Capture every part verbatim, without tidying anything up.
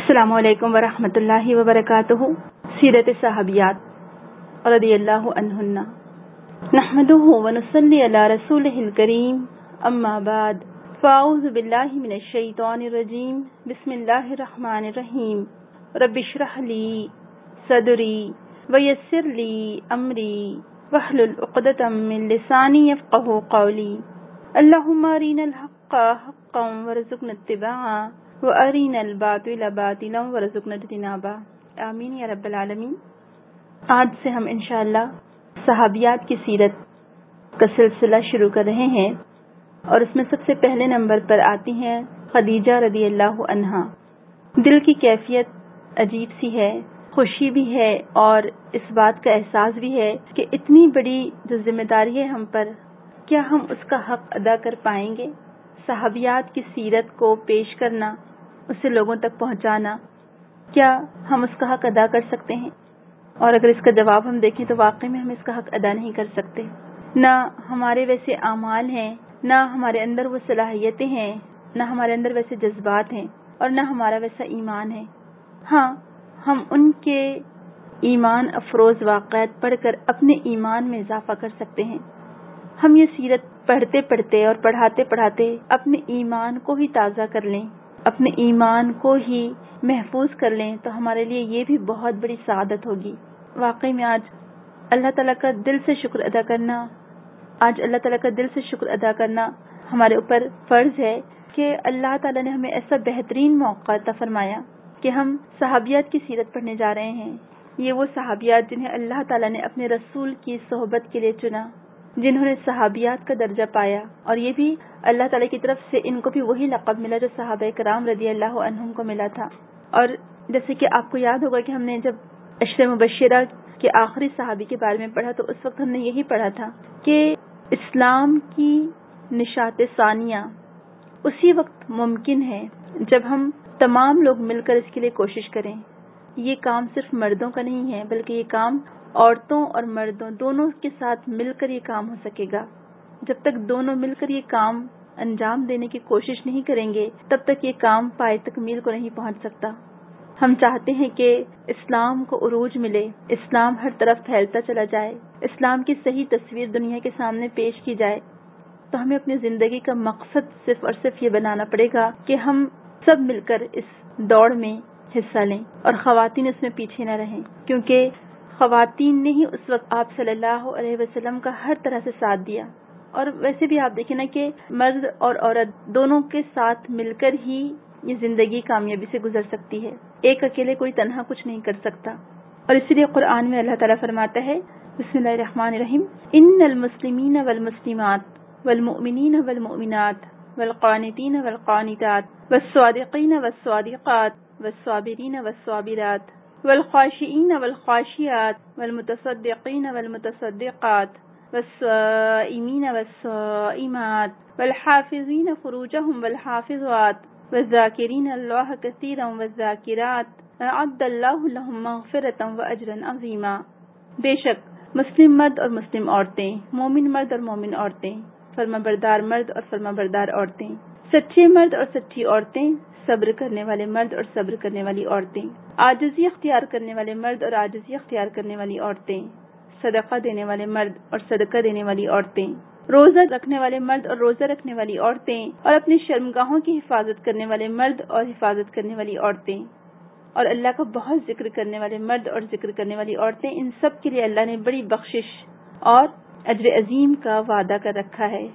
السلام علیکم ورحمۃ اللہ وبرکاتہ۔ سیرت صحابیات رضی اللہ عنہن، نحمدہ ونصلی علی رسولہ الکریم، اما بعد، فاعوذ باللہ من الشیطان الرجیم، بسم اللہ الرحمن الرحیم، رب اشرح لی صدری ویسر لی امری واحلل عقدۃ من لسانی یفقہوا قولی، اللہم ارنا الحق حقا وارزقنا اتباعہ وَأَرِنَا الْبَاطِلَ بَاطِلًا وَارْزُقْنَا اجْتِنَابَهُ، آمین یا رب العالمین۔ آج سے ہم انشاءاللہ صحابیات کی سیرت کا سلسلہ شروع کر رہے ہیں، اور اس میں سب سے پہلے نمبر پر آتی ہیں خدیجہ رضی اللہ عنہا۔ دل کی کیفیت عجیب سی ہے، خوشی بھی ہے اور اس بات کا احساس بھی ہے کہ اتنی بڑی جو ذمہ داری ہے ہم پر، کیا ہم اس کا حق ادا کر پائیں گے؟ صحابیات کی سیرت کو پیش کرنا، اسے لوگوں تک پہنچانا، کیا ہم اس کا حق ادا کر سکتے ہیں؟ اور اگر اس کا جواب ہم دیکھیں تو واقعی میں ہم اس کا حق ادا نہیں کر سکتے۔ نہ ہمارے ویسے اعمال ہیں، نہ ہمارے اندر وہ صلاحیتیں ہیں، نہ ہمارے اندر ویسے جذبات ہیں، اور نہ ہمارا ویسا ایمان ہے۔ ہاں، ہم ان کے ایمان افروز واقعات پڑھ کر اپنے ایمان میں اضافہ کر سکتے ہیں۔ ہم یہ سیرت پڑھتے پڑھتے اور پڑھاتے پڑھاتے اپنے ایمان کو ہی تازہ کر لیں، اپنے ایمان کو ہی محفوظ کر لیں تو ہمارے لیے یہ بھی بہت بڑی سعادت ہوگی۔ واقعی میں آج اللہ تعالیٰ کا دل سے شکر ادا کرنا آج اللہ تعالیٰ کا دل سے شکر ادا کرنا ہمارے اوپر فرض ہے کہ اللہ تعالیٰ نے ہمیں ایسا بہترین موقع عطا فرمایا کہ ہم صحابیات کی سیرت پڑھنے جا رہے ہیں۔ یہ وہ صحابیات جنہیں اللہ تعالیٰ نے اپنے رسول کی صحبت کے لیے چنا، جنہوں نے صحابیات کا درجہ پایا، اور یہ بھی اللہ تعالیٰ کی طرف سے ان کو بھی وہی لقب ملا جو صحابہ کرام رضی اللہ عنہم کو ملا تھا۔ اور جیسے کہ آپ کو یاد ہوگا کہ ہم نے جب عشر مبشرہ کے آخری صحابی کے بارے میں پڑھا تو اس وقت ہم نے یہی پڑھا تھا کہ اسلام کی نشاط ثانیہ اسی وقت ممکن ہے جب ہم تمام لوگ مل کر اس کے لیے کوشش کریں۔ یہ کام صرف مردوں کا نہیں ہے، بلکہ یہ کام عورتوں اور مردوں دونوں کے ساتھ مل کر یہ کام ہو سکے گا۔ جب تک دونوں مل کر یہ کام انجام دینے کی کوشش نہیں کریں گے، تب تک یہ کام پائے تکمیل کو نہیں پہنچ سکتا۔ ہم چاہتے ہیں کہ اسلام کو عروج ملے، اسلام ہر طرف پھیلتا چلا جائے، اسلام کی صحیح تصویر دنیا کے سامنے پیش کی جائے، تو ہمیں اپنی زندگی کا مقصد صرف اور صرف یہ بنانا پڑے گا کہ ہم سب مل کر اس دوڑ میں حصہ لیں اور خواتین اس میں پیچھے نہ رہیں، کیونکہ خواتین نے ہی اس وقت آپ صلی اللہ علیہ وسلم کا ہر طرح سے ساتھ دیا۔ اور ویسے بھی آپ دیکھیں نا کہ مرد اور عورت دونوں کے ساتھ مل کر ہی یہ زندگی کامیابی سے گزر سکتی ہے، ایک اکیلے کوئی تنہا کچھ نہیں کر سکتا۔ اور اسی لیے قرآن میں اللہ تعالیٰ فرماتا ہے، بسم اللہ الرحمن الرحیم، ان المسلمین والمسلمات والمؤمنین والمؤمنات والقانتین والقانتات والصادقین والصادقات والصابرین والصابرات والخاشعین والخاشعات والمتصدقین والمتصدقات والصائمین والصائمات والحافظین فروجہم والحافظات والذاکرین اللہ کثیرا والذاکرات اعد اللہ لہم مغفرۃ واجرا عظیما۔ بے شک مسلم مرد اور مسلم عورتیں، مومن مرد اور مومن عورتیں، فرما بردار مرد اور فرما بردار عورتیں، سچے مرد اور سچی عورتیں، صبر کرنے والے مرد اور صبر کرنے والی عورتیں، عاجزی اختیار کرنے والے مرد اور عاجزی اختیار کرنے والی عورتیں، صدقہ دینے والے مرد اور صدقہ دینے والی عورتیں، روزہ رکھنے والے مرد اور روزہ رکھنے والی عورتیں، اور اپنی شرمگاہوں کی حفاظت کرنے والے مرد اور حفاظت کرنے والی عورتیں، اور اللہ کا بہت ذکر کرنے والے مرد اور ذکر کرنے والی عورتیں، ان سب کے لیے اللہ نے بڑی بخشش اور اجر عظیم کا وعدہ کر رکھا ہے،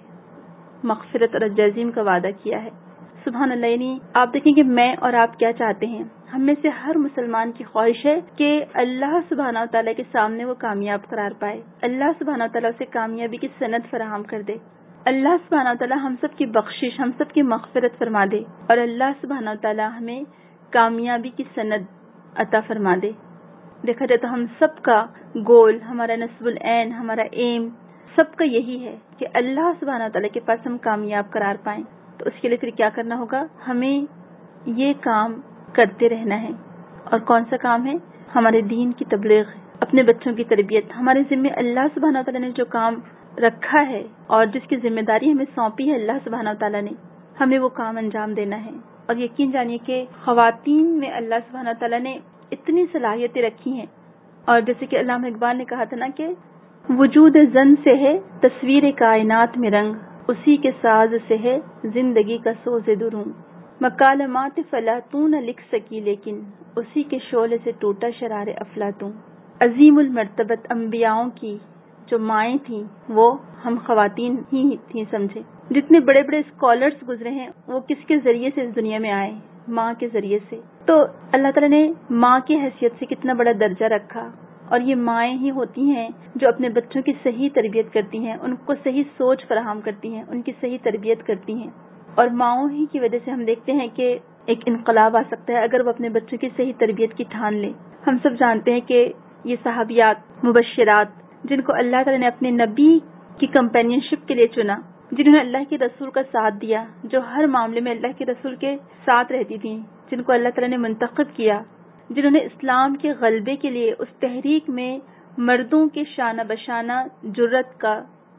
مغفرت اور اجر عظیم کا وعدہ کیا ہے۔ سبحان اللہ۔ یعنی آپ دیکھیں کہ میں اور آپ کیا چاہتے ہیں، ہم میں سے ہر مسلمان کی خواہش ہے کہ اللہ سبحانہ و تعالیٰ کے سامنے وہ کامیاب قرار پائے، اللہ سبحانہ و تعالیٰ سے کامیابی کی سند فراہم کر دے، اللہ سبحانہ و تعالیٰ ہم سب کی بخشش، ہم سب کی مغفرت فرما دے، اور اللہ سبحانہ و تعالیٰ ہمیں کامیابی کی سند عطا فرما دے۔ دیکھا جائے تو ہم سب کا گول، ہمارا نصب العین، ہمارا ایم سب کا یہی ہے کہ اللہ سبحانہ و تعالیٰ کے پاس ہم کامیاب قرار پائیں۔ تو اس کے لیے پھر کیا کرنا ہوگا؟ ہمیں یہ کام کرتے رہنا ہے۔ اور کون سا کام ہے؟ ہمارے دین کی تبلیغ، اپنے بچوں کی تربیت۔ ہمارے ذمہ اللہ سبحانہ و تعالیٰ نے جو کام رکھا ہے اور جس کی ذمہ داری ہمیں سونپی ہے اللہ سبحانہ و تعالیٰ نے، ہمیں وہ کام انجام دینا ہے۔ اور یقین جانیے کہ خواتین میں اللہ سبحانہ تعالیٰ نے اتنی صلاحیتیں رکھی ہیں. اور جیسے کہ علامہ اقبال نے کہا تھا نا کہ وجود زن سے ہے تصویر کائنات میں رنگ، اسی کے ساز سے ہے زندگی کا سوز دروں. مکالمات فلاطون لکھ سکی لیکن اسی کے شعلے سے ٹوٹا شرار افلاطون. عظیم المرتبت انبیاؤں کی جو مائیں تھیں وہ ہم خواتین ہی تھیں سمجھے. جتنے بڑے بڑے اسکالرس گزرے ہیں وہ کس کے ذریعے سے اس دنیا میں آئے؟ ماں کے ذریعے سے. تو اللہ تعالیٰ نے ماں کی حیثیت سے کتنا بڑا درجہ رکھا، اور یہ مائیں ہی ہوتی ہیں جو اپنے بچوں کی صحیح تربیت کرتی ہیں، ان کو صحیح سوچ فراہم کرتی ہیں، ان کی صحیح تربیت کرتی ہیں. اور ماؤں ہی کی وجہ سے ہم دیکھتے ہیں کہ ایک انقلاب آ سکتا ہے اگر وہ اپنے بچوں کی صحیح تربیت کی ٹھان لیں. ہم سب جانتے ہیں کہ یہ صحابیات مبشرات جن کو اللہ تعالیٰ نے اپنے نبی کی کمپینین شپ کے لیے چنا، جنہوں نے اللہ کے رسول کا ساتھ دیا، جو ہر معاملے میں اللہ کے رسول کے ساتھ رہتی تھیں، جن کو اللہ تعالیٰ نے منتخب کیا، جنہوں نے اسلام کے غلبے کے لیے اس تحریک میں مردوں کے شانہ بشانہ جرت کا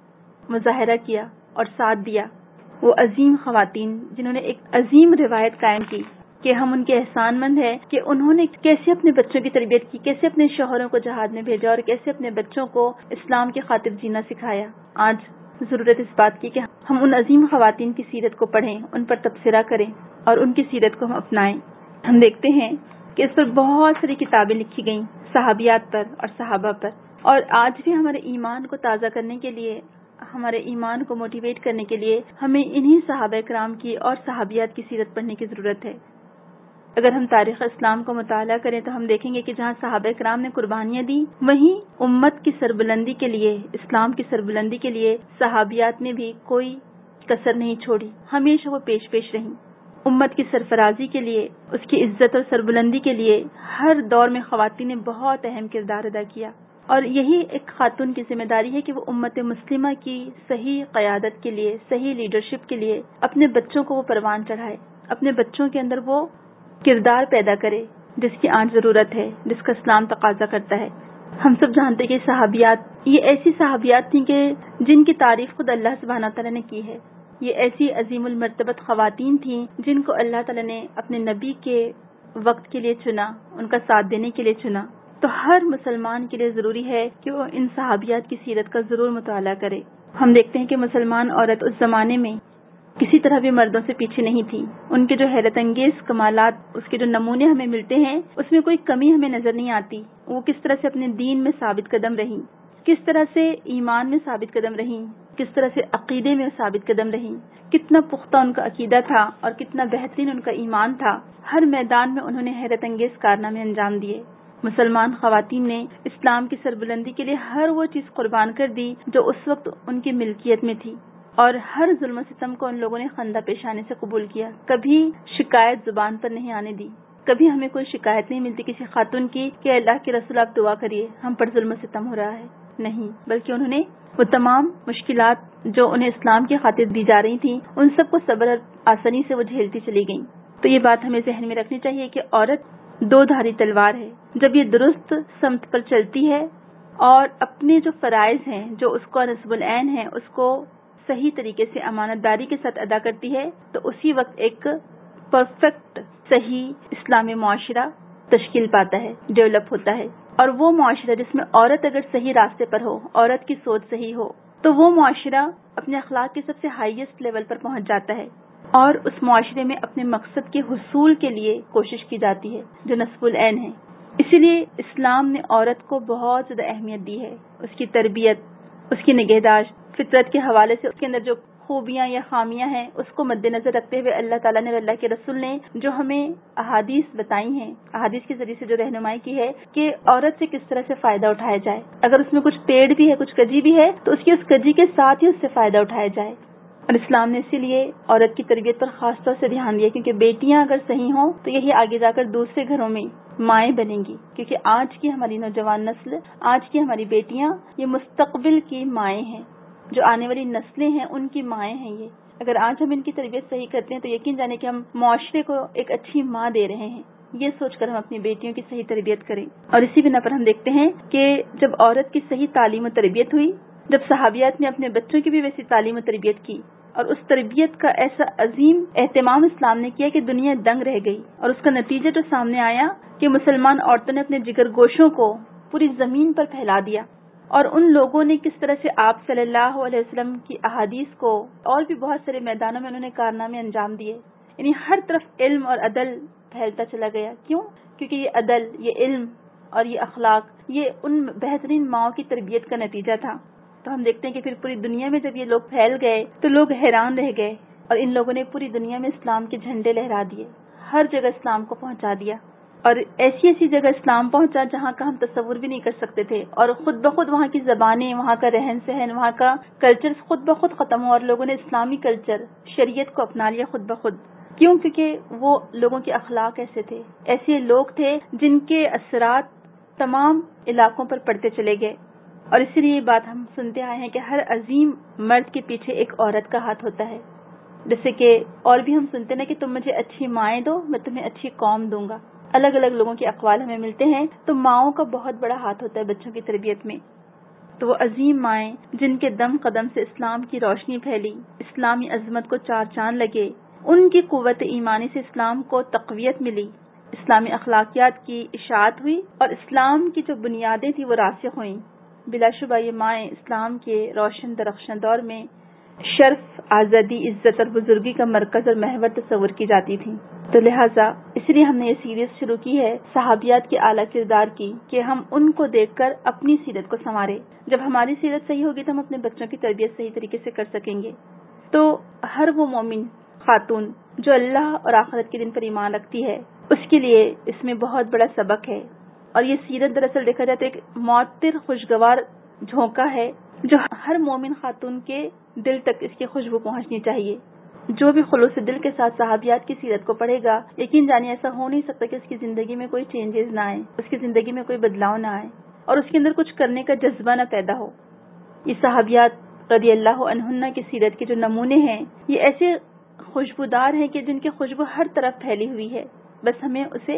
مظاہرہ کیا اور ساتھ دیا. وہ عظیم خواتین جنہوں نے ایک عظیم روایت قائم کی کہ ہم ان کے احسان مند ہیں کہ انہوں نے کیسے اپنے بچوں کی تربیت کی، کیسے اپنے شوہروں کو جہاد میں بھیجا اور کیسے اپنے بچوں کو اسلام کی خاطر جینا سکھایا. آج ضرورت اس بات کی کہ ہم ان عظیم خواتین کی سیرت کو پڑھیں، ان پر تبصرہ کریں اور ان کی سیرت کو ہم اپنائیں. ہم دیکھتے ہیں کہ اس پر بہت ساری کتابیں لکھی گئیں صحابیات پر اور صحابہ پر، اور آج بھی ہمارے ایمان کو تازہ کرنے کے لیے، ہمارے ایمان کو موٹیویٹ کرنے کے لیے ہمیں انہی صحابہ کرام کی اور صحابیات کی سیرت پڑھنے کی ضرورت ہے. اگر ہم تاریخ اسلام کو مطالعہ کریں تو ہم دیکھیں گے کہ جہاں صحابہ کرام نے قربانیاں دی، وہیں امت کی سربلندی کے لیے، اسلام کی سربلندی کے لیے صحابیات نے بھی کوئی کسر نہیں چھوڑی، ہمیشہ وہ پیش پیش رہیں. امت کی سرفرازی کے لیے، اس کی عزت اور سربلندی کے لیے ہر دور میں خواتین نے بہت اہم کردار ادا کیا. اور یہی ایک خاتون کی ذمہ داری ہے کہ وہ امت مسلمہ کی صحیح قیادت کے لیے، صحیح لیڈرشپ کے لیے اپنے بچوں کو وہ پروان چڑھائے، اپنے بچوں کے اندر وہ کردار پیدا کرے جس کی آج ضرورت ہے، جس کا اسلام تقاضا کرتا ہے. ہم سب جانتے ہیں کہ صحابیات یہ ایسی صحابیات تھیں کہ جن کی تعریف خود اللہ سبحانہ تعالیٰ نے کی ہے. یہ ایسی عظیم المرتبت خواتین تھیں جن کو اللہ تعالیٰ نے اپنے نبی کے وقت کے لیے چنا، ان کا ساتھ دینے کے لیے چنا. تو ہر مسلمان کے لیے ضروری ہے کہ وہ ان صحابیات کی سیرت کا ضرور مطالعہ کرے. ہم دیکھتے ہیں کہ مسلمان عورت اس زمانے میں کسی طرح بھی مردوں سے پیچھے نہیں تھی. ان کے جو حیرت انگیز کمالات، اس کے جو نمونے ہمیں ملتے ہیں، اس میں کوئی کمی ہمیں نظر نہیں آتی. وہ کس طرح سے اپنے دین میں ثابت قدم رہیں، کس طرح سے ایمان میں ثابت قدم رہیں، کس طرح سے عقیدے میں ثابت قدم رہیں، کتنا پختہ ان کا عقیدہ تھا اور کتنا بہترین ان کا ایمان تھا. ہر میدان میں انہوں نے حیرت انگیز کارنامے انجام دیے. مسلمان خواتین نے اسلام کی سربلندی کے لیے ہر وہ چیز قربان کر دی جو اس وقت ان کی ملکیت میں تھی، اور ہر ظلم و ستم کو ان لوگوں نے خندہ پیشانے سے قبول کیا. کبھی شکایت زبان پر نہیں آنے دی. کبھی ہمیں کوئی شکایت نہیں ملتی کسی خاتون کی کہ اللہ کے رسول آپ دعا کریے ہم پر ظلم و ستم ہو رہا ہے. نہیں، بلکہ انہوں نے وہ تمام مشکلات جو انہیں اسلام کی خاطر دی جا رہی تھیں ان سب کو صبر اور آسانی سے وہ جھیلتی چلی گئیں. تو یہ بات ہمیں ذہن میں رکھنی چاہیے کہ عورت دو دھاری تلوار ہے. جب یہ درست سمت پر چلتی ہے اور اپنے جو فرائض ہیں، جو اس کو نصب العین ہیں، اس کو صحیح طریقے سے امانت داری کے ساتھ ادا کرتی ہے، تو اسی وقت ایک پرفیکٹ صحیح اسلامی معاشرہ تشکیل پاتا ہے، ڈیولپ ہوتا ہے. اور وہ معاشرہ جس میں عورت اگر صحیح راستے پر ہو، عورت کی سوچ صحیح ہو، تو وہ معاشرہ اپنے اخلاق کے سب سے ہائیسٹ لیول پر پہنچ جاتا ہے، اور اس معاشرے میں اپنے مقصد کے حصول کے لیے کوشش کی جاتی ہے جو نصب العین ہے. اسی لیے اسلام نے عورت کو بہت زیادہ اہمیت دی ہے. اس کی تربیت، اس کی نگہداشت، فطرت کے حوالے سے اس کے اندر جو خوبیاں یا خامیاں ہیں اس کو مد نظر رکھتے ہوئے اللہ تعالیٰ نے اور اللہ کے رسول نے جو ہمیں احادیث بتائی ہیں، احادیث کے ذریعے سے جو رہنمائی کی ہے کہ عورت سے کس طرح سے فائدہ اٹھایا جائے. اگر اس میں کچھ پیڑ بھی ہے، کچھ کجی بھی ہے، تو اس کی اس کجی کے ساتھ ہی اس سے فائدہ اٹھایا جائے. اور اسلام نے اسی لیے عورت کی تربیت پر خاص طور سے دھیان دیا، کیونکہ بیٹیاں اگر صحیح ہوں تو یہی آگے جا کر دوسرے گھروں میں مائیں بنیں گی. کیونکہ آج کی ہماری نوجوان نسل، آج کی ہماری بیٹیاں یہ مستقبل کی مائیں ہیں، جو آنے والی نسلیں ہیں ان کی مائیں ہیں. یہ اگر آج ہم ان کی تربیت صحیح کرتے ہیں تو یقین جانے کہ ہم معاشرے کو ایک اچھی ماں دے رہے ہیں. یہ سوچ کر ہم اپنی بیٹیوں کی صحیح تربیت کریں. اور اسی بنا پر ہم دیکھتے ہیں کہ جب عورت کی صحیح تعلیم و تربیت ہوئی، جب صحابیات نے اپنے بچوں کی بھی ویسی تعلیم و تربیت کی، اور اس تربیت کا ایسا عظیم اہتمام اسلام نے کیا کہ دنیا دنگ رہ گئی، اور اس کا نتیجہ جو سامنے آیا کہ مسلمان عورتوں نے اپنے جگر گوشوں کو پوری زمین پر پھیلا دیا، اور ان لوگوں نے کس طرح سے آپ صلی اللہ علیہ وسلم کی احادیث کو اور بھی بہت سارے میدانوں میں انہوں نے کارنامے انجام دیے، یعنی ہر طرف علم اور عدل پھیلتا چلا گیا۔ کیوں؟ کیونکہ یہ عدل، یہ علم اور یہ اخلاق یہ ان بہترین ماؤں کی تربیت کا نتیجہ تھا۔ تو ہم دیکھتے ہیں کہ پھر پوری دنیا میں جب یہ لوگ پھیل گئے تو لوگ حیران رہ گئے، اور ان لوگوں نے پوری دنیا میں اسلام کے جھنڈے لہرا دیے، ہر جگہ اسلام کو پہنچا دیا، اور ایسی ایسی جگہ اسلام پہنچا جہاں کا ہم تصور بھی نہیں کر سکتے تھے، اور خود بخود وہاں کی زبانیں، وہاں کا رہن سہن، وہاں کا کلچر خود بخود ختم ہوا، اور لوگوں نے اسلامی کلچر، شریعت کو اپنا لیا خود بخود۔ کیوں؟ کیونکہ وہ لوگوں کے اخلاق ایسے تھے، ایسے لوگ تھے جن کے اثرات تمام علاقوں پر پڑتے چلے گئے۔ اور اسی لیے یہ بات ہم سنتے آئے ہیں کہ ہر عظیم مرد کے پیچھے ایک عورت کا ہاتھ ہوتا ہے، جیسے کہ اور بھی ہم سنتے ہیں کہ تم مجھے اچھی مائیں دو میں تمہیں اچھی قوم دوں گا۔ الگ الگ لوگوں کے اقوال ہمیں ملتے ہیں، تو ماؤں کا بہت بڑا ہاتھ ہوتا ہے بچوں کی تربیت میں۔ تو وہ عظیم مائیں جن کے دم قدم سے اسلام کی روشنی پھیلی، اسلامی عظمت کو چار چاند لگے، ان کی قوت ایمانی سے اسلام کو تقویت ملی، اسلامی اخلاقیات کی اشاعت ہوئی، اور اسلام کی جو بنیادیں تھیں وہ راسخ ہوئیں۔ بلا شبہ یہ مائیں اسلام کے روشن درخشاں دور میں شرف، آزادی، عزت اور بزرگی کا مرکز اور محور تصور کی جاتی تھیں۔ تو لہٰذا اس لیے ہم نے یہ سیریز شروع کی ہے صحابیات کے اعلیٰ کردار کی، کہ ہم ان کو دیکھ کر اپنی سیرت کو سنواریں۔ جب ہماری سیرت صحیح ہوگی تو ہم اپنے بچوں کی تربیت صحیح طریقے سے کر سکیں گے۔ تو ہر وہ مومن خاتون جو اللہ اور آخرت کے دن پر ایمان رکھتی ہے، اس کے لیے اس میں بہت بڑا سبق ہے، اور یہ سیرت دراصل دیکھا جائے تو ایک معطر خوشگوار جھونکا ہے جو ہر مومن خاتون کے دل تک اس کی خوشبو پہنچنی چاہیے۔ جو بھی خلوص دل کے ساتھ صحابیات کی سیرت کو پڑھے گا، یقین جانیے ایسا ہو نہیں سکتا کہ اس کی زندگی میں کوئی چینجز نہ آئے، اس کی زندگی میں کوئی بدلاؤ نہ آئے، اور اس کے اندر کچھ کرنے کا جذبہ نہ پیدا ہو۔ یہ صحابیات رضی اللہ عنہن کی سیرت کے جو نمونے ہیں، یہ ایسے خوشبودار ہیں کہ جن کی خوشبو ہر طرف پھیلی ہوئی ہے، بس ہمیں اسے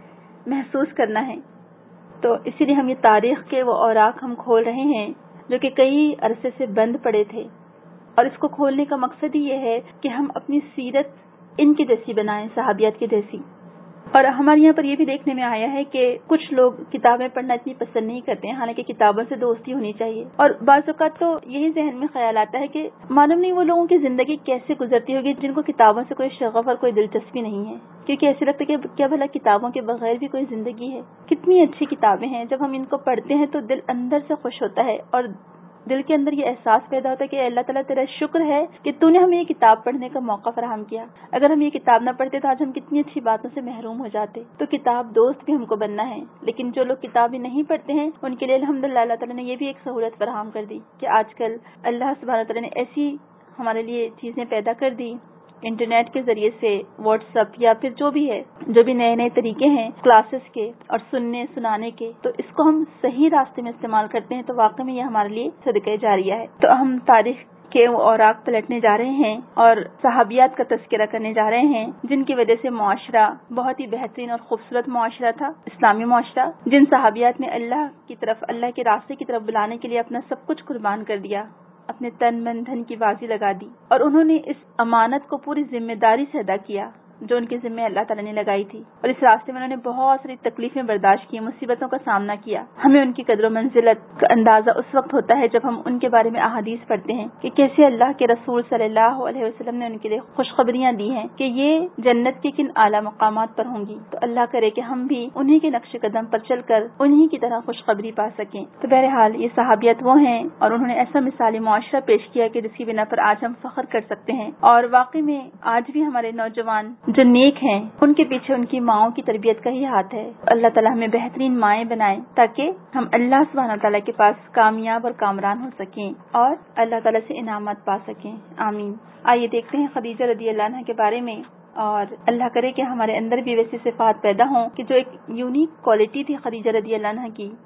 محسوس کرنا ہے۔ تو اسی لیے ہم یہ تاریخ کے وہ اوراق ہم کھول رہے ہیں جو کہ کئی عرصے سے بند پڑے تھے، اور اس کو کھولنے کا مقصد ہی یہ ہے کہ ہم اپنی سیرت ان کی جیسی بنائیں، صحابیات کی جیسی۔ اور ہمارے یہاں پر یہ بھی دیکھنے میں آیا ہے کہ کچھ لوگ کتابیں پڑھنا اتنی پسند نہیں کرتے ہیں، حالانکہ کتابوں سے دوستی ہونی چاہیے، اور بعض اوقات تو یہی ذہن میں خیال آتا ہے کہ معلوم نہیں وہ لوگوں کی زندگی کیسے گزرتی ہوگی جن کو کتابوں سے کوئی شغف اور کوئی دلچسپی نہیں ہے، کیونکہ ایسے لگتا ہے کہ کیا بھلا کتابوں کے بغیر بھی کوئی زندگی ہے۔ کتنی اچھی کتابیں ہیں، جب ہم ان کو پڑھتے ہیں تو دل اندر سے خوش ہوتا ہے، اور دل کے اندر یہ احساس پیدا ہوتا ہے کہ اللہ تعالیٰ تیرا شکر ہے کہ تو نے ہمیں یہ کتاب پڑھنے کا موقع فراہم کیا۔ اگر ہم یہ کتاب نہ پڑھتے تو آج ہم کتنی اچھی باتوں سے محروم ہو جاتے۔ تو کتاب دوست بھی ہم کو بننا ہے، لیکن جو لوگ کتابیں نہیں پڑھتے ہیں ان کے لیے الحمدللہ اللہ تعالیٰ نے یہ بھی ایک سہولت فراہم کر دی کہ آج کل اللہ سبحانہ تعالیٰ نے ایسی ہمارے لیے چیزیں پیدا کر دی انٹرنیٹ کے ذریعے سے، واٹس ایپ یا پھر جو بھی ہے، جو بھی نئے نئے طریقے ہیں کلاسز کے اور سننے سنانے کے، تو اس کو ہم صحیح راستے میں استعمال کرتے ہیں تو واقعی میں یہ ہمارے لیے صدقہ جاریہ ہے۔ تو ہم تاریخ کے وہ اوراق پلٹنے جا رہے ہیں اور صحابیات کا تذکرہ کرنے جا رہے ہیں جن کی وجہ سے معاشرہ بہت ہی بہترین اور خوبصورت معاشرہ تھا، اسلامی معاشرہ، جن صحابیات نے اللہ کی طرف، اللہ کے راستے کی طرف بلانے کے لیے اپنا سب کچھ قربان کر دیا، اپنے تن من دھن کی بازی لگا دی، اور انہوں نے اس امانت کو پوری ذمہ داری سے ادا کیا جو ان کے ذمہ اللہ تعالیٰ نے لگائی تھی، اور اس راستے میں انہوں نے بہت ساری تکلیفیں برداشت کی، مصیبتوں کا سامنا کیا۔ ہمیں ان کی قدر و منزلت کا اندازہ اس وقت ہوتا ہے جب ہم ان کے بارے میں احادیث پڑھتے ہیں کہ کیسے اللہ کے رسول صلی اللہ علیہ وسلم نے ان کے لیے خوشخبریاں دی ہیں کہ یہ جنت کے کن اعلیٰ مقامات پر ہوں گی۔ تو اللہ کرے کہ ہم بھی انہی کے نقش قدم پر چل کر انہی کی طرح خوشخبری پا سکیں۔ تو بہرحال یہ صحابیت وہ ہیں اور انہوں نے ایسا مثالی معاشرہ پیش کیا کہ جس کی بنا پر آج ہم فخر کر سکتے ہیں، اور واقعی میں آج بھی ہمارے نوجوان جو نیک ہیں ان کے پیچھے ان کی ماؤں کی تربیت کا ہی ہاتھ ہے۔ اللہ تعالیٰ ہمیں بہترین مائیں بنائیں تاکہ ہم اللہ سبحانہ تعالیٰ کے پاس کامیاب اور کامران ہو سکیں اور اللہ تعالیٰ سے انعامات پا سکیں، آمین۔ آئیے دیکھتے ہیں خدیجہ رضی اللہ عنہا کے بارے میں، اور اللہ کرے کہ ہمارے اندر بھی ویسی صفات پیدا ہوں کہ جو ایک یونیک کوالٹی تھی خدیجہ رضی اللہ عنہا کی،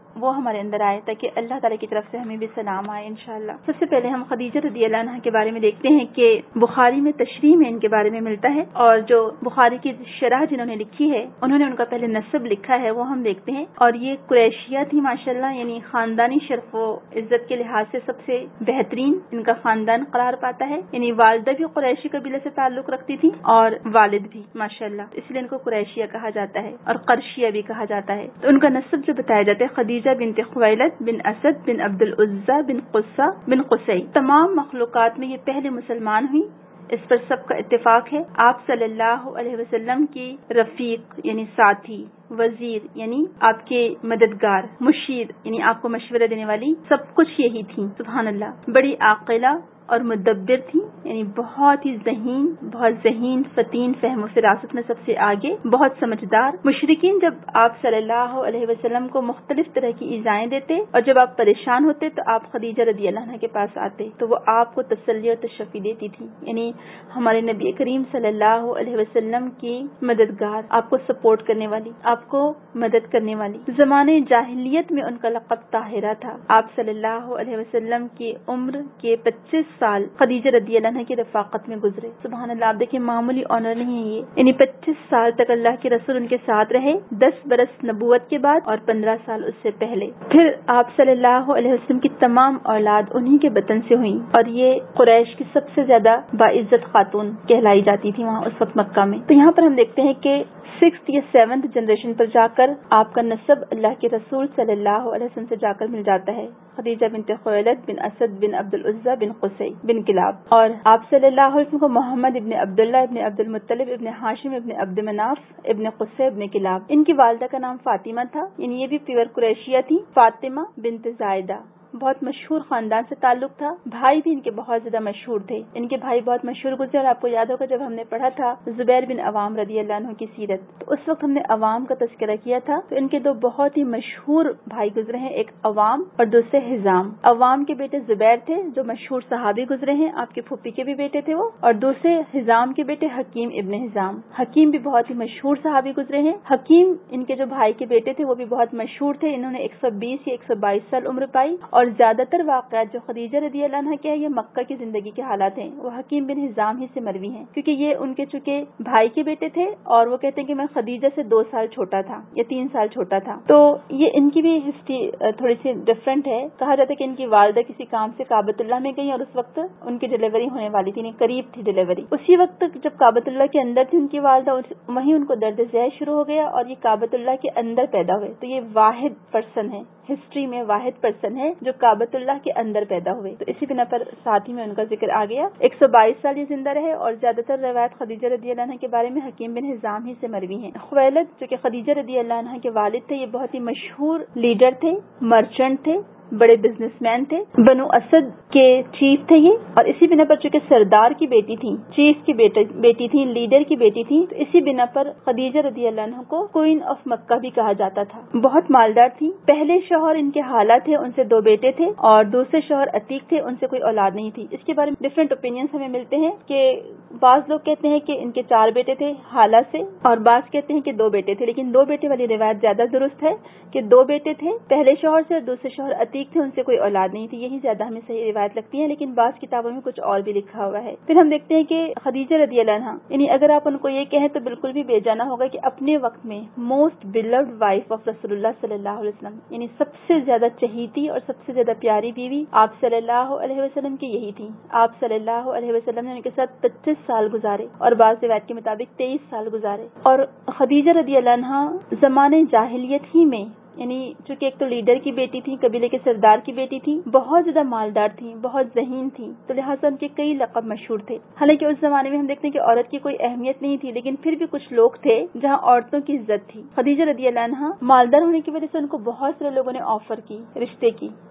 وہ ہمارے اندر آئے تاکہ اللہ تعالیٰ کی طرف سے ہمیں بھی سلام آئے انشاءاللہ۔ سب سے پہلے ہم خدیجہ رضی اللہ عنہا کے بارے میں دیکھتے ہیں کہ بخاری میں تشریح میں ان کے بارے میں ملتا ہے، اور جو بخاری کی شرح جنہوں نے لکھی ہے انہوں نے ان کا پہلے نسب لکھا ہے وہ ہم دیکھتے ہیں، اور یہ قریشیہ تھی ماشاءاللہ، یعنی خاندانی شرف و عزت کے لحاظ سے سب سے بہترین ان کا خاندان قرار پاتا ہے، یعنی والدہ بھی قریشی قبیلے سے تعلق رکھتی تھی اور والد بھی ماشاءاللہ، اس لیے ان کو قریشیہ کہا جاتا ہے اور قرشیہ بھی کہا جاتا ہے۔ تو ان کا نسب جو بتایا جاتا ہے خدیجہ بنت خویلد بن اسد بن عبد العزیٰ بن قصہ بن قصی، تمام مخلوقات میں یہ پہلے مسلمان ہوئی، اس پر سب کا اتفاق ہے۔ آپ صلی اللہ علیہ وسلم کی رفیق یعنی ساتھی، وزیر یعنی آپ کے مددگار، مشیر یعنی آپ کو مشورہ دینے والی، سب کچھ یہی تھی، سبحان اللہ۔ بڑی عاقلہ اور مدبر تھی، یعنی بہت ہی ذہین، بہت ذہین، فتین، فہم و فراست میں سب سے آگے، بہت سمجھدار۔ مشرکین جب آپ صلی اللہ علیہ وسلم کو مختلف طرح کی ایذائیں دیتے اور جب آپ پریشان ہوتے تو آپ خدیجہ رضی اللہ عنہا کے پاس آتے تو وہ آپ کو تسلی اور تشفی دیتی تھی، یعنی ہمارے نبی کریم صلی اللہ علیہ وسلم کی مددگار، آپ کو سپورٹ کرنے والی، آپ کو مدد کرنے والی۔ زمانے جاہلیت میں ان کا لقب طاہرہ تھا۔ آپ صلی اللہ علیہ وسلم کی عمر کے پچیس سال خدیجہ رضی اللہ عنہا کی رفاقت میں گزرے، سبحان اللہ۔ آپ دیکھیں معمولی آنر نہیں ہے یہ، یعنی پچیس سال تک اللہ کے رسول ان کے ساتھ رہے، دس برس نبوت کے بعد اور پندرہ سال اس سے پہلے۔ پھر آپ صلی اللہ علیہ وسلم کی تمام اولاد انہی کے بطن سے ہوئی، اور یہ قریش کی سب سے زیادہ باعزت خاتون کہلائی جاتی تھی وہاں اس وقت مکہ میں۔ تو یہاں پر ہم دیکھتے ہیں کہ سکس یا سیونتھ جنریشن پر جا کر آپ کا نسب اللہ کے رسول صلی اللہ علیہ وسلم سے جا کر مل جاتا ہے، خدیجہ بنت خویلد بن اسد بن عبد العزیٰ بن قصی بن کلاب، اور آپ صلی اللہ علیہ وسلم کو محمد ابن عبداللہ ابن عبد المطلب ابن ہاشم ابن عبد مناف ابن قصی ابن کلاب۔ ان کی والدہ کا نام فاطمہ تھا، یعنی یہ بھی پیور قریشیہ تھی، فاطمہ بنت زائدہ، بہت مشہور خاندان سے تعلق تھا۔ بھائی بھی ان کے بہت زیادہ مشہور تھے، ان کے بھائی بہت مشہور گزرے، اور آپ کو یاد ہوگا جب ہم نے پڑھا تھا زبیر بن عوام رضی اللہ عنہ کی سیرت، تو اس وقت ہم نے عوام کا تذکرہ کیا تھا، تو ان کے دو بہت ہی مشہور بھائی گزرے ہیں، ایک عوام اور دوسرے حزام۔ عوام کے بیٹے زبیر تھے جو مشہور صحابی گزرے ہیں، آپ کے پھوپھی کے بھی بیٹے تھے وہ، اور دوسرے حزام کے بیٹے حکیم ابن حزام۔ حکیم بھی بہت ہی مشہور صحابی گزرے ہیں۔ حکیم ان کے جو بھائی کے بیٹے تھے وہ بھی بہت مشہور تھے، انہوں نے ایک سو بیس یا ایک سو بائیس سال عمر پائی، اور زیادہ تر واقعات جو خدیجہ رضی اللہ عنہا کے ہیں یہ مکہ کی زندگی کے حالات ہیں، وہ حکیم بن حزام ہی سے مروی ہیں، کیونکہ یہ ان کے چونکہ بھائی کے بیٹے تھے، اور وہ کہتے ہیں کہ میں خدیجہ سے دو سال چھوٹا تھا یا تین سال چھوٹا تھا۔ تو یہ ان کی بھی ہسٹری تھوڑی سی ڈفرینٹ ہے۔ کہا جاتا ہے کہ ان کی والدہ کسی کام سے کعبۃ اللہ میں گئی اور اس وقت ان کی ڈلیوری ہونے والی تھی، قریب تھی ڈلیوری، اسی وقت جب کعبۃ اللہ کے اندر تھی ان کی والدہ، وہیں ان کو درد ذیل شروع ہو گیا اور یہ کعبۃ اللہ کے اندر پیدا ہوئے۔ تو یہ واحد پرسن ہے ہسٹری میں، واحد پرسن ہے جو کعبۃ اللہ کے اندر پیدا ہوئے، تو اسی بنا پر ساتھ ہی میں ان کا ذکر آ گیا۔ ایک سو بائیس سال یہ زندہ رہے، اور زیادہ تر روایت خدیجہ رضی اللہ عنہ کے بارے میں حکیم بن حزام ہی سے مروی ہیں۔ خویلد جو کہ خدیجہ رضی اللہ عنہ کے والد تھے، یہ بہت ہی مشہور لیڈر تھے، مرچنٹ تھے، بڑے بزنس مین تھے، بنو اسد کے چیف تھے یہ، اور اسی بنا پر چونکہ سردار کی بیٹی تھی، چیف کی بیٹی تھی، لیڈر کی بیٹی تھی، تو اسی بنا پر خدیجہ رضی اللہ عنہ کو کوئین آف مکہ بھی کہا جاتا تھا۔ بہت مالدار تھی۔ پہلے شوہر ان کے حالہ تھے، ان سے دو بیٹے تھے، اور دوسرے شوہر عتیق تھے، ان سے کوئی اولاد نہیں تھی۔ اس کے بارے میں ڈفرینٹ اوپینینز ہمیں ملتے ہیں کہ بعض لوگ کہتے ہیں کہ ان کے چار بیٹے تھے حالہ سے، اور بعض کہتے ہیں کہ دو بیٹے تھے، لیکن دو بیٹے والی روایت زیادہ درست ہے کہ دو بیٹے تھے پہلے شوہر سے، اور دوسرے شوہر عتیق تھے، ان سے کوئی اولاد نہیں تھی، یہی زیادہ ہمیں صحیح روایت لگتی ہے، لیکن بعض کتابوں میں کچھ اور بھی لکھا ہوا ہے۔ پھر ہم دیکھتے ہیں کہ خدیجہ رضی اللہ عنہا، یعنی اگر آپ ان کو یہ کہیں تو بالکل بھی بے جانا ہوگا کہ اپنے وقت میں موسٹ بیلوڈ وائف آف رسول اللہ صلی اللہ علیہ وسلم، یعنی سب سے زیادہ چہیتی اور سب سے زیادہ پیاری بیوی آپ صلی اللہ علیہ وسلم کی یہی تھی۔ آپ صلی اللہ علیہ وسلم نے ان کے ساتھ پچیس سال گزارے، اور بعض روایت کے مطابق تیئیس سال گزارے، اور خدیجہ رضی اللہ عنہا زمانے جاہلیت ہی میں، یعنی چونکہ ایک تو لیڈر کی بیٹی تھی، قبیلے کے سردار کی بیٹی تھی، بہت زیادہ مالدار تھی، بہت ذہین تھی، تو لہٰذا ان کے کئی لقب مشہور تھے۔ حالانکہ اس زمانے میں ہم دیکھتے ہیں کہ عورت کی کوئی اہمیت نہیں تھی، لیکن پھر بھی کچھ لوگ تھے جہاں عورتوں کی عزت تھی۔ خدیجہ رضی اللہ عنہا مالدار ہونے کی وجہ سے ان کو بہت سارے لوگوں نے آفر کی رشتے کی،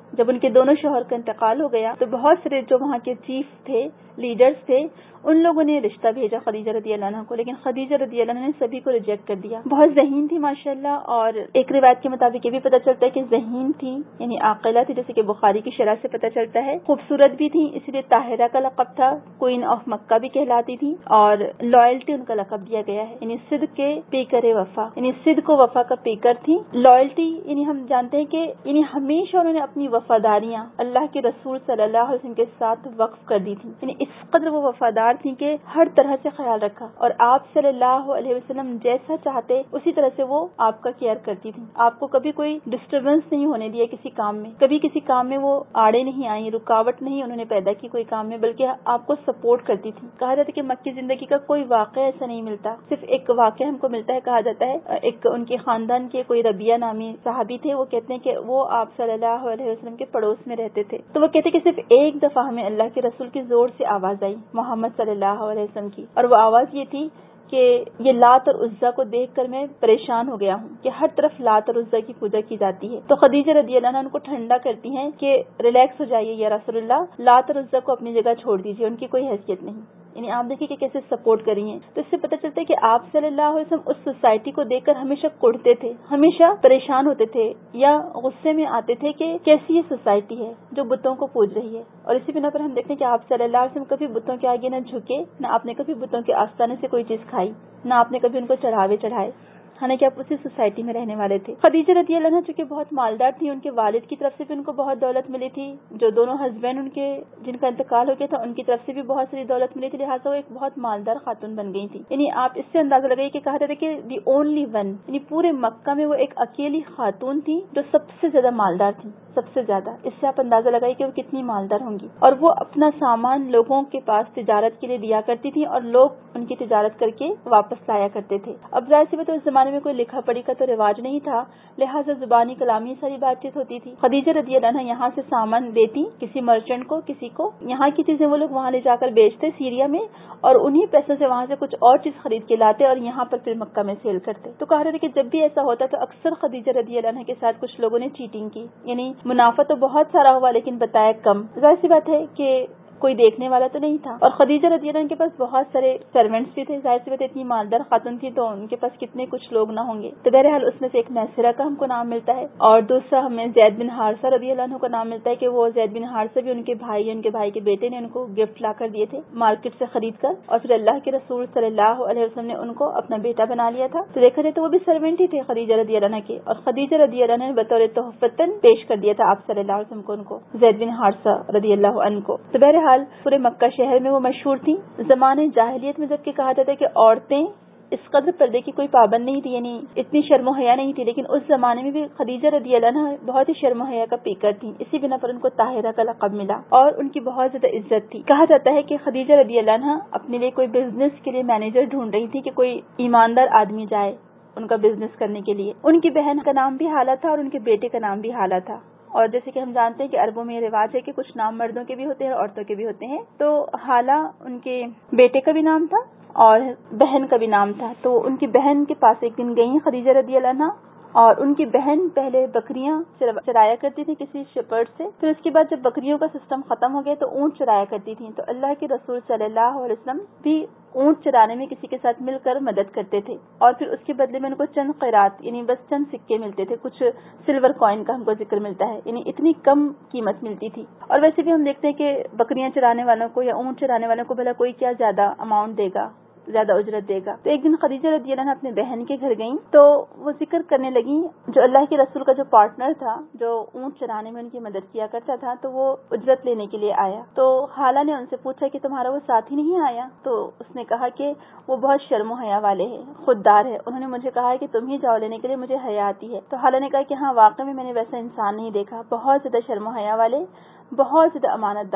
جب ان کے دونوں شوہر کا انتقال ہو گیا تو بہت سارے جو وہاں کے چیف تھے، لیڈرز تھے، ان لوگوں نے رشتہ بھیجا خدیجہ رضی اللہ عنہ کو، لیکن خدیجہ رضی اللہ عنہ نے سبھی کو ریجیکٹ کر دیا. بہت ذہین تھی ماشاءاللہ، اور ایک روایت کے مطابق یہ بھی پتہ چلتا ہے کہ ذہین تھی، یعنی عاقلہ تھی، جیسے کہ بخاری کی شرح سے پتہ چلتا ہے. خوبصورت بھی تھی، اسی لیے طاہرہ کا لقب تھا، کوئین آف مکہ بھی کہلاتی تھی، اور لائلٹی ان کا لقب دیا گیا ہے، یعنی صدق کے پیکر وفا، یعنی صدق و وفا کا پیکر تھی. لائلٹی یعنی ہم جانتے ہیں کہ یعنی ہمیشہ انہوں نے اپنی وفاداریاں اللہ کے رسول صلی اللہ علیہ وسلم کے ساتھ وقف کر دی تھی، یعنی اس قدر وہ وفادار تھی کہ ہر طرح سے خیال رکھا، اور آپ صلی اللہ علیہ وسلم جیسا چاہتے اسی طرح سے وہ آپ کا کیئر کرتی تھی. آپ کو کبھی کوئی ڈسٹربنس نہیں ہونے دیا کسی کام میں، کبھی کسی کام میں وہ آڑے نہیں آئی، رکاوٹ نہیں انہوں نے پیدا کی کوئی کام میں، بلکہ آپ کو سپورٹ کرتی تھی. کہا جاتا ہے کہ مکی زندگی کا کوئی واقعہ ایسا نہیں ملتا، صرف ایک واقعہ ہم کو ملتا ہے. کہا جاتا ہے ایک ان کے خاندان کے کوئی ربیہ نامی صحابی تھے، وہ کہتے ہیں کہ وہ آپ صلی اللہ علیہ وسلم کے پڑوس میں رہتے تھے، تو وہ کہتے کہ صرف ایک دفعہ ہمیں اللہ کے رسول کی زور سے آواز آئی محمد صلی اللہ علیہ وسلم کی، اور وہ آواز یہ تھی کہ یہ لات اور عزا کو دیکھ کر میں پریشان ہو گیا ہوں کہ ہر طرف لات اور عزا کی پوجا کی جاتی ہے. تو خدیجہ رضی اللہ عنہ ان کو ٹھنڈا کرتی ہیں کہ ریلیکس ہو جائیے یا رسول اللہ، لات اور عزا کو اپنی جگہ چھوڑ دیجیے، ان کی کوئی حیثیت نہیں. یعنی آپ دیکھیں کہ کیسے سپورٹ کر رہی ہیں. تو اس سے پتہ چلتا ہے کہ آپ صلی اللہ علیہ وسلم اس سوسائٹی کو دیکھ کر ہمیشہ کڑتے تھے، ہمیشہ پریشان ہوتے تھے یا غصے میں آتے تھے کہ کیسی یہ سوسائٹی ہے جو بتوں کو پوج رہی ہے. اور اسی بنا پر ہم دیکھتے ہیں کہ آپ صلی اللہ علیہ وسلم کبھی بتوں کے آگے نہ جھکے، نہ آپ نے کبھی بتوں کے آستانے سے کوئی چیز کھائی، نہ آپ نے کبھی ان کو چڑھاوے چڑھائے، حالانکہ آپ اسی سوسائٹی میں رہنے والے تھے. خدیجہ رضی اللہ عنہ چونکہ بہت مالدار تھی، ان کے والد کی طرف سے بھی ان کو بہت دولت ملی تھی، جو دونوں ہسبینڈ ان کے جن کا انتقال ہو گیا تھا ان کی طرف سے بھی بہت ساری دولت ملی تھی، لہٰذا وہ ایک بہت مالدار خاتون بن گئی تھی. یعنی آپ اس سے اندازہ لگائیے کہ کہا جاتا ہے کہ دی اونلی ون، یعنی پورے مکہ میں وہ ایک اکیلی خاتون تھی جو سب سے زیادہ مالدار تھی، سب سے زیادہ. اس سے آپ اندازہ لگائیے کہ وہ کتنی مالدار ہوں گی. اور وہ اپنا سامان لوگوں کے پاس تجارت کے لیے دیا کرتی تھی، اور لوگ ان کی تجارت کر کے واپس لایا کرتے تھے. اب ظاہر سی بات ہے اس زمانے میں کوئی لکھا پڑھی کا تو رواج نہیں تھا، لہٰذا زبانی کلامی ساری بات چیت ہوتی تھی. خدیجہ رضی اللہ عنہ یہاں سے سامان دیتی کسی مرچنٹ کو، کسی کو، یہاں کی چیزیں وہ لوگ وہاں لے جا کر بیچتے سیریا میں، اور انہی پیسوں سے وہاں سے کچھ اور چیز خرید کے لاتے اور یہاں پر پھر مکہ میں سیل کرتے. تو کہا رہے تھے کہ جب بھی ایسا ہوتا تو اکثر خدیجہ رضی اللہ عنہ کے ساتھ کچھ لوگوں نے چیٹنگ کی، یعنی منافع تو بہت سارا ہوا لیکن بتایا کم. ظاہر سی بات ہے کہ کوئی دیکھنے والا تو نہیں تھا. اور خدیجہ رضی اللہ عنہ کے پاس بہت سارے سرونٹس بھی تھے، ظاہر سی بات اتنی مالدار خاتون تھی تو ان کے پاس کتنے کچھ لوگ نہ ہوں گے. تو بہرحال اس میں سے ایک میسرہ کا ہم کو نام ملتا ہے، اور دوسرا ہمیں زید بن حارثہ رضی اللہ عنہ کا نام ملتا ہے کہ وہ زید بن حارثہ بھی ان کے بھائی ان کے بھائی کے بیٹے نے ان کو گفٹ لا کر دیے تھے مارکیٹ سے خرید کر، اور پھر اللہ کے رسول صلی اللہ علیہ وسلم نے ان کو اپنا بیٹا بنا لیا تھا. تو دیکھا جائے تو وہ بھی سرونٹ ہی تھے خدیجہ رضی اللہ عنہ کے، اور خدیجہ رضی اللہ عنہ نے بطور تحفتن پیش کر دیا تھا آپ صلی اللہ علیہ وسلم کو ان کو، زید بن حارثہ رضی اللہ عنہ کو. تو بہرحال پورے مکہ شہر میں وہ مشہور تھی. زمانے جاہلیت میں جبکہ کہا جاتا ہے کہ عورتیں اس قدر پردے کی کوئی پابند نہیں تھی، یعنی اتنی شرم و حیا نہیں تھی، لیکن اس زمانے میں بھی خدیجہ رضی اللہ عنہ بہت ہی شرم و حیا کا پیکر تھی. اسی بنا پر ان کو طاہرہ کا لقب ملا اور ان کی بہت زیادہ عزت تھی. کہا جاتا ہے کہ خدیجہ رضی اللہ عنہ اپنے لیے کوئی بزنس کے لیے مینیجر ڈھونڈ رہی تھی کہ کوئی ایماندار آدمی جائے ان کا بزنس کرنے کے لیے. ان کی بہن کا نام بھی حالہ تھا اور ان کے بیٹے کا نام بھی حالہ تھا. اور جیسے کہ ہم جانتے ہیں کہ عربوں میں یہ رواج ہے کہ کچھ نام مردوں کے بھی ہوتے ہیں اور عورتوں کے بھی ہوتے ہیں. تو حالہ ان کے بیٹے کا بھی نام تھا اور بہن کا بھی نام تھا. تو ان کی بہن کے پاس ایک دن گئی خدیجہ رضی اللہ عنہ، اور ان کی بہن پہلے بکریاں چرایا کرتی تھی کسی شپرڈ سے، پھر اس کے بعد جب بکریوں کا سسٹم ختم ہو گیا تو اونٹ چرایا کرتی تھیں. تو اللہ کے رسول صلی اللہ علیہ وسلم بھی اونٹ چرانے میں کسی کے ساتھ مل کر مدد کرتے تھے، اور پھر اس کے بدلے میں ان کو چند قیرات یعنی بس چند سکے ملتے تھے، کچھ سلور کوائن کا ہم کو ذکر ملتا ہے، یعنی اتنی کم قیمت ملتی تھی. اور ویسے بھی ہم دیکھتے ہیں کہ بکریاں چرانے والوں کو یا اونٹ چرانے والوں کو بھلا کوئی کیا زیادہ اماؤنٹ دے گا، زیادہ اجرت دے گا. تو ایک دن خدیجہ رضی اللہ عنہ اپنے بہن کے گھر گئیں تو وہ ذکر کرنے لگیں، جو اللہ کے رسول کا جو پارٹنر تھا جو اونٹ چرانے میں ان کی مدد کیا کرتا تھا تو وہ اجرت لینے کے لیے آیا. تو خالہ نے ان سے پوچھا کہ تمہارا وہ ساتھی نہیں آیا؟ تو اس نے کہا کہ وہ بہت شرم و حیا والے ہیں، خوددار ہے، انہوں نے مجھے کہا ہے کہ تم ہی جاؤ لینے کے لیے، مجھے حیا آتی ہے. تو خالہ نے کہا کہ ہاں واقعی میں میں نے ویسا انسان نہیں دیکھا، بہت زیادہ شرم و حیا والے، بہت زیادہ امانت دار،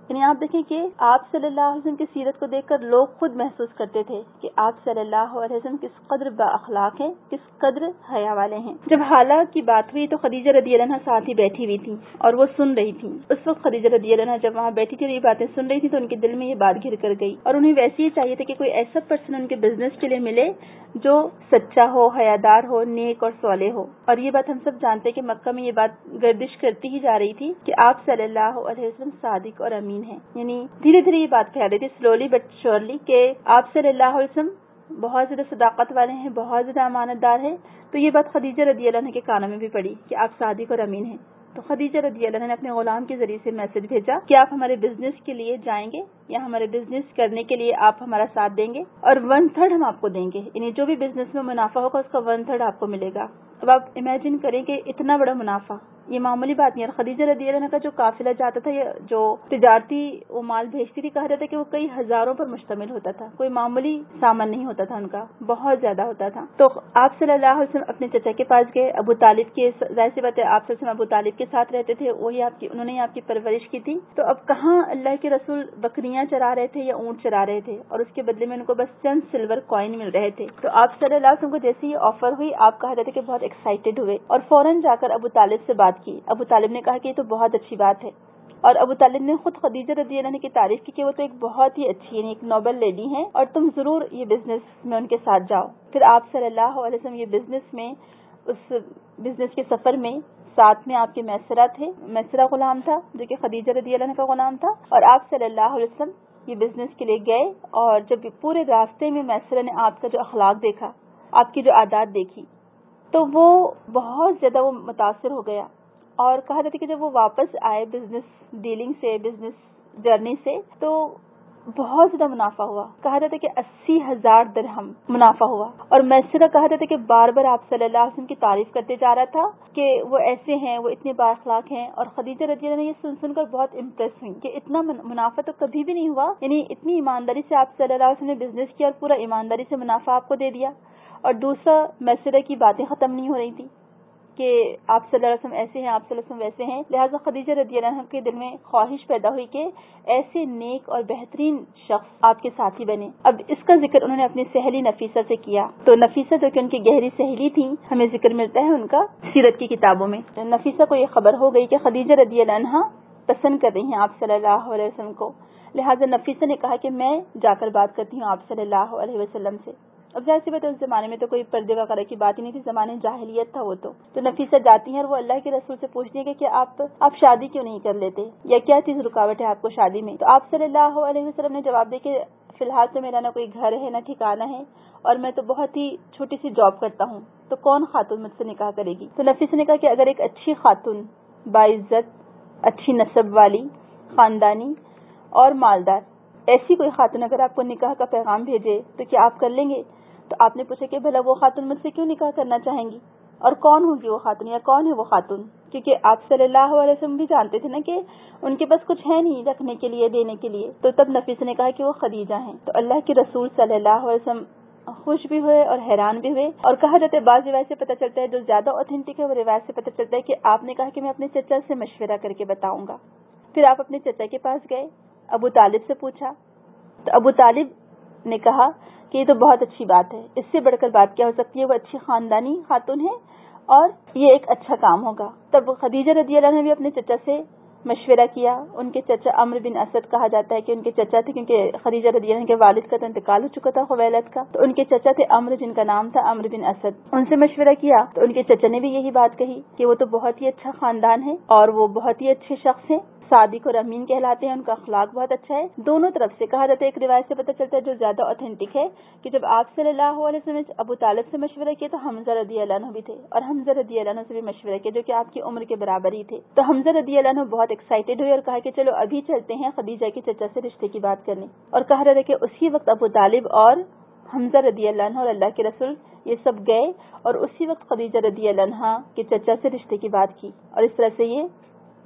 یعنی آپ دیکھیں کہ آپ صلی اللہ علیہ وسلم کی سیرت کو دیکھ کر لوگ خود محسوس کرتے تھے کہ آپ صلی اللہ علیہ وسلم کس قدر با اخلاق ہیں، کس قدر حیا والے ہیں۔ جب حالات کی بات ہوئی تو خدیجہ رضی اللہ عنہا ساتھ ہی بیٹھی ہوئی تھی اور وہ سن رہی تھی۔ اس وقت خدیجہ رضی اللہ عنہا جب وہاں بیٹھی تھی اور یہ باتیں سن رہی تھی تو ان کے دل میں یہ بات گھر کر گئی، اور انہیں ویسے ہی چاہیے تھا کہ کوئی ایسا پرسن ان کے بزنس کے لیے ملے جو سچا ہو، حیادار ہو، نیک اور صالح ہو۔ اور یہ بات ہم سب جانتے ہیں کہ مکہ میں یہ بات گردش کرتی ہی جا رہی تھی کہ آپ صلی اللہ علیہ وسلم صادق اور امین ہیں، یعنی دھیرے دھیرے یہ بات پھیل رہی تھی، سلولی بٹ شیورلی، کہ آپ صلی اللہ علیہ وسلم بہت زیادہ صداقت والے ہیں، بہت زیادہ امانت دار ہیں۔ تو یہ بات خدیجہ رضی اللہ عنہ کے کانوں میں بھی پڑی کہ آپ صادق اور امین ہیں۔ تو خدیجہ رضی اللہ عنہ نے اپنے غلام کے ذریعے سے میسج بھیجا کہ آپ ہمارے بزنس کے لیے جائیں گے یا ہمارے بزنس کرنے کے لیے آپ ہمارا ساتھ دیں گے، اور ون تھرڈ ہم آپ کو دیں گے، یعنی جو بھی بزنس میں منافع ہوگا اس کا ون تھرڈ آپ کو ملے گا۔ اب آپ امیجن کریں کہ اتنا بڑا منافع یہ معمولی بات نہیں ہے۔ اور خدیجہ رضی اللہ عنہ کا جو قافلہ جاتا تھا یا جو تجارتی وہ مال بھیجتی تھی، کہا جاتا ہے کہ وہ کئی ہزاروں پر مشتمل ہوتا تھا، کوئی معمولی سامان نہیں ہوتا تھا، ان کا بہت زیادہ ہوتا تھا۔ تو آپ صلی اللہ علیہ وسلم اپنے چچا کے پاس گئے، ابو طالب کے، ظاہر سی بات ہے آپ صلی اللہ علیہ وسلم ابو طالب کے ساتھ رہتے تھے، وہی آپ کی انہوں نے آپ کی پرورش کی تھی۔ تو اب کہاں اللہ کے رسول بکریاں چرا رہے تھے یا اونٹ چرا رہے تھے، اور اس کے بدلے میں ان کو بس چند سلور کوائن مل رہے تھے۔ تو آپ صلی اللہ علیہ وسلم کو جیسے یہ آفر ہوئی، آپ کہا جاتا ہے کہ بہت ایکسائٹیڈ ہوئے اور فوراً جا کر ابو طالب سے بات کی۔ ابو طالب نے کہا کہ یہ تو بہت اچھی بات ہے، اور ابو طالب نے خود خدیجہ رضی اللہ عنہ کی تعریف کی کہ وہ تو ایک بہت ہی اچھی، یعنی ایک نوبل لیڈی ہیں، اور تم ضرور یہ بزنس میں ان کے ساتھ جاؤ۔ پھر آپ صلی اللہ علیہ وسلم یہ بزنس میں، اس بزنس کے سفر میں ساتھ میں آپ کے میسرہ تھے، میسرہ غلام تھا جو کہ خدیجہ رضی اللہ عنہ کا غلام تھا، اور آپ صلی اللہ علیہ وسلم یہ بزنس کے لیے گئے۔ اور جب پورے راستے میں میسرہ نے آپ کا جو اخلاق دیکھا، آپ کی جو عادات دیکھی، تو وہ بہت زیادہ وہ متاثر ہو گیا، اور کہا جاتا ہے کہ جب وہ واپس آئے بزنس ڈیلنگ سے، بزنس جرنی سے، تو بہت زیادہ منافع ہوا۔ کہا جاتا ہے کہ اسی ہزار درہم منافع ہوا، اور میسرہ کہا جاتا ہے کہ بار بار آپ صلی اللہ علیہ وسلم کی تعریف کرتے جا رہا تھا کہ وہ ایسے ہیں، وہ اتنے با اخلاق ہیں، اور خدیجہ رضی اللہ عنہ یہ سن سن کر بہت امپریس ہوئی کہ اتنا منافع تو کبھی بھی نہیں ہوا، یعنی اتنی ایمانداری سے آپ صلی اللہ علیہ وسلم نے بزنس کیا اور پورا ایمانداری سے منافع آپ کو دے دیا۔ اور دوسرا، میسرہ کی باتیں ختم نہیں ہو رہی تھی کہ آپ صلی اللہ علیہ وسلم ایسے ہیں، آپ صلی اللہ علیہ وسلم ویسے ہیں، لہٰذا خدیجہ رضی اللہ عنہ کے دل میں خواہش پیدا ہوئی کہ ایسے نیک اور بہترین شخص آپ کے ساتھی بنے۔ اب اس کا ذکر انہوں نے اپنی سہیلی نفیسہ سے کیا، تو نفیسہ جو کہ ان کی گہری سہیلی تھی، ہمیں ذکر ملتا ہے ان کا سیرت کی کتابوں میں۔ نفیسہ کو یہ خبر ہو گئی کہ خدیجہ رضی اللہ عنہ پسند کر رہی ہیں آپ صلی اللہ علیہ وسلم کو، لہٰذا نفیسہ نے کہا کہ میں جا کر بات کرتی ہوں آپ صلی اللہ علیہ وسلم سے۔ اب ظاہر سی بات ہے اس زمانے میں تو کوئی پردے وغیرہ کی بات ہی نہیں تھی، زمانے جاہلیت تھا وہ تو تو نفیسہ جاتی ہیں اور وہ اللہ کے رسول سے پوچھتی ہیں کہ کیا آپ آپ شادی کیوں نہیں کر لیتے، یا کیا چیز رکاوٹ ہے آپ کو شادی میں؟ تو آپ صلی اللہ علیہ وسلم نے جواب دیا کہ فی الحال تو میرا نہ کوئی گھر ہے، نہ ٹھکانہ ہے، اور میں تو بہت ہی چھوٹی سی جاب کرتا ہوں، تو کون خاتون مجھ سے نکاح کرے گی؟ تو نفیسہ نے کہا کہ اگر ایک اچھی خاتون، باعزت، اچھی نسب والی، خاندانی اور مالدار ایسی کوئی خاتون اگر آپ کو نکاح کا پیغام بھیجے تو کیا آپ کر لیں گے؟ تو آپ نے پوچھا کہ بھلا وہ خاتون مجھ سے کیوں نکاح کرنا چاہیں گی، اور کون ہوگی وہ خاتون، یا کون ہے وہ خاتون؟ کیونکہ آپ صلی اللہ علیہ وسلم بھی جانتے تھے نا کہ ان کے پاس کچھ ہے نہیں رکھنے کے لیے، دینے کے لیے۔ تو تب نفیسہ نے کہا کہ وہ خدیجہ ہیں۔ تو اللہ کے رسول صلی اللہ علیہ وسلم خوش بھی ہوئے اور حیران بھی ہوئے، اور کہا جاتا ہے بعض روایت سے پتہ چلتا ہے، جو زیادہ اوتھینٹک ہے وہ روایت سے پتہ چلتا ہے کہ آپ نے کہا کہ میں اپنے چچا سے مشورہ کر کے بتاؤں گا۔ پھر آپ اپنے چچا کے پاس گئے، ابو طالب سے پوچھا، تو ابو طالب نے کہا کہ یہ تو بہت اچھی بات ہے، اس سے بڑھ کر بات کیا ہو سکتی ہے، وہ اچھی خاندانی خاتون ہے اور یہ ایک اچھا کام ہوگا۔ تب خدیجہ رضی اللہ عنہ نے بھی اپنے چچا سے مشورہ کیا۔ ان کے چچا عمرو بن اسد، کہا جاتا ہے کہ ان کے چچا تھے، کیونکہ خدیجہ رضی اللہ عنہ کے والد کا تو انتقال ہو چکا تھا خویلد کا، تو ان کے چچا تھے عمرو، جن کا نام تھا عمرو بن اسد۔ ان سے مشورہ کیا تو ان کے چچا نے بھی یہی بات کہی کہ وہ تو بہت ہی اچھا خاندان ہے اور وہ بہت ہی اچھے شخص ہیں، صادق اور امین کہلاتے ہیں، ان کا اخلاق بہت اچھا ہے۔ دونوں طرف سے کہا جاتا ہے، ایک روایت سے پتہ چلتا ہے جو زیادہ اوتھینٹک ہے کہ جب آپ صلی اللہ علیہ وسلم نے ابو طالب سے مشورہ کیا تو حمزہ رضی اللہ عنہ بھی تھے، اور حمزہ رضی اللہ عنہ سے بھی مشورہ کیا جو کہ آپ کی عمر کے برابر ہی تھے۔ تو حمزہ رضی اللہ عنہ بہت ایکسائٹیڈ ہوئے اور کہا کہ چلو ابھی چلتے ہیں خدیجہ کے چچا سے رشتے کی بات کرنے، اور کہا رہا تھا کہ اسی وقت ابو طالب اور حمزہ رضی اللہ عنہ اور اللہ کے رسول یہ سب گئے، اور اسی وقت خدیجہ رضی اللہ عنہ کے چچا سے رشتے کی بات کی، اور اس طرح سے یہ